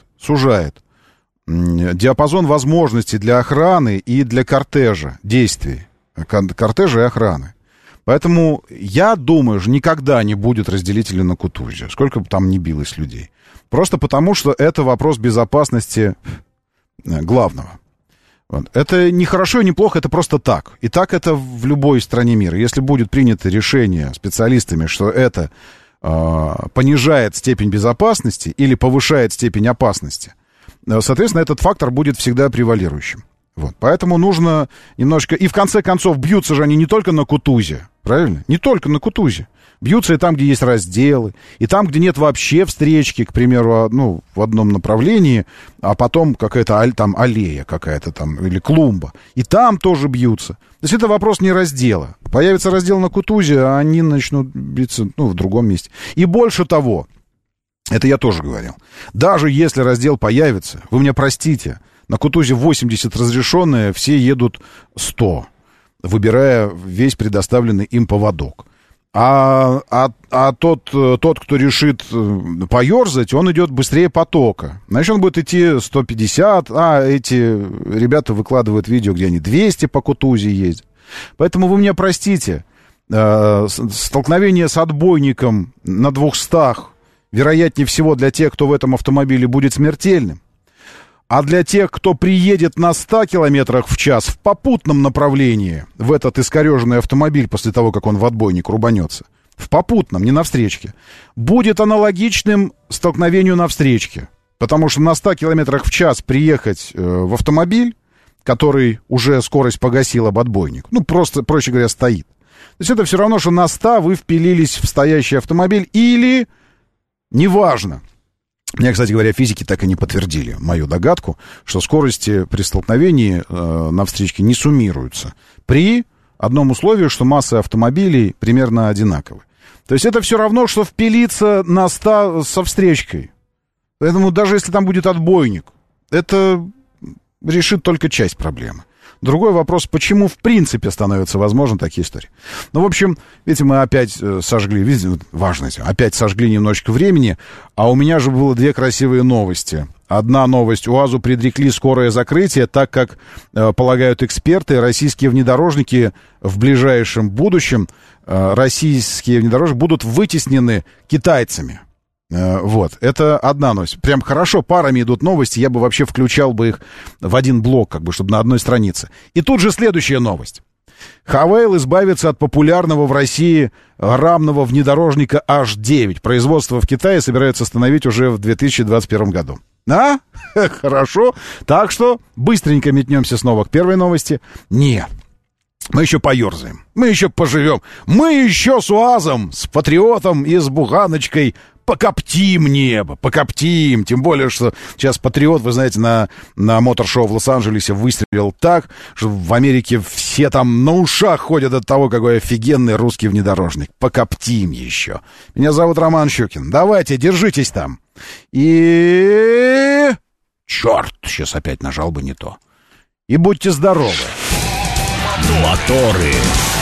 диапазон возможностей для охраны и для кортежа, действий кортежа и охраны. Поэтому, я думаю, что никогда не будет разделителя на Кутузе, сколько бы там ни билось людей. Просто потому, что это вопрос безопасности главного. Вот. Это не хорошо и не плохо, это просто так. И так это в любой стране мира. Если будет принято решение специалистами, что это понижает степень безопасности или повышает степень опасности, соответственно, этот фактор будет всегда превалирующим. Вот. Поэтому нужно немножко... И в конце концов, бьются же они не только на Кутузе, правильно? Не только на Кутузе. Бьются и там, где есть разделы, и там, где нет вообще встречки, к примеру, ну, в одном направлении, а потом какая-то там аллея какая-то там, или клумба. И там тоже бьются. То есть это вопрос не раздела. Появится раздел на Кутузе, а они начнут биться, ну, в другом месте. И больше того, это я тоже говорил, даже если раздел появится, вы меня простите, на Кутузе 80 разрешенные, все едут 100, выбирая весь предоставленный им поводок. А тот, кто решит поерзать, он идет быстрее потока. Значит, он будет идти 150, а эти ребята выкладывают видео, где они 200 по Кутузе ездят. Поэтому вы меня простите, столкновение с отбойником на 200, вероятнее всего, для тех, кто в этом автомобиле, будет смертельным. А для тех, кто приедет на 100 километрах в час в попутном направлении в этот искореженный автомобиль после того, как он в отбойник рубанется, в попутном, не на встречке, будет аналогичным столкновению на встречке. Потому что на 100 километрах в час приехать в автомобиль, который уже скорость погасил об отбойник, ну, просто, проще говоря, стоит. То есть это все равно, что на 100 вы впилились в стоящий автомобиль или, неважно. Мне, кстати говоря, физики так и не подтвердили мою догадку, что скорости при столкновении на встречке не суммируются при одном условии, что массы автомобилей примерно одинаковы. То есть это все равно, что впилиться на 100 со встречкой. Поэтому даже если там будет отбойник, это решит только часть проблемы. Другой вопрос, почему в принципе становятся возможны такие истории. Ну, в общем, видите, мы опять сожгли, видите, важно, опять сожгли немножечко времени, а у меня же было две красивые новости. Одна новость, УАЗу предрекли скорое закрытие, так как, полагают эксперты, российские внедорожники в ближайшем будущем, российские внедорожники будут вытеснены китайцами. Вот, это одна новость. Прям хорошо, парами идут новости, я бы вообще включал бы их в один блок, как бы, чтобы на одной странице. И тут же следующая новость. Хавейл избавится от популярного в России рамного внедорожника H9. Производство в Китае собираются остановить уже в 2021 году. А? Хорошо. Так что быстренько метнемся снова к первой новости. Нет. Мы еще поерзаем. Мы еще поживем. Мы еще с УАЗом, с Патриотом и с Буганочкой покоптим небо, покоптим. Тем более, что сейчас Патриот, вы знаете, на мотор-шоу в Лос-Анджелесе выстрелил так, что в Америке все там на ушах ходят от того, какой офигенный русский внедорожник. Покоптим еще. Меня зовут Роман Щукин. Давайте, держитесь там. И... Черт, сейчас опять нажал бы не то. И будьте здоровы. Моторы.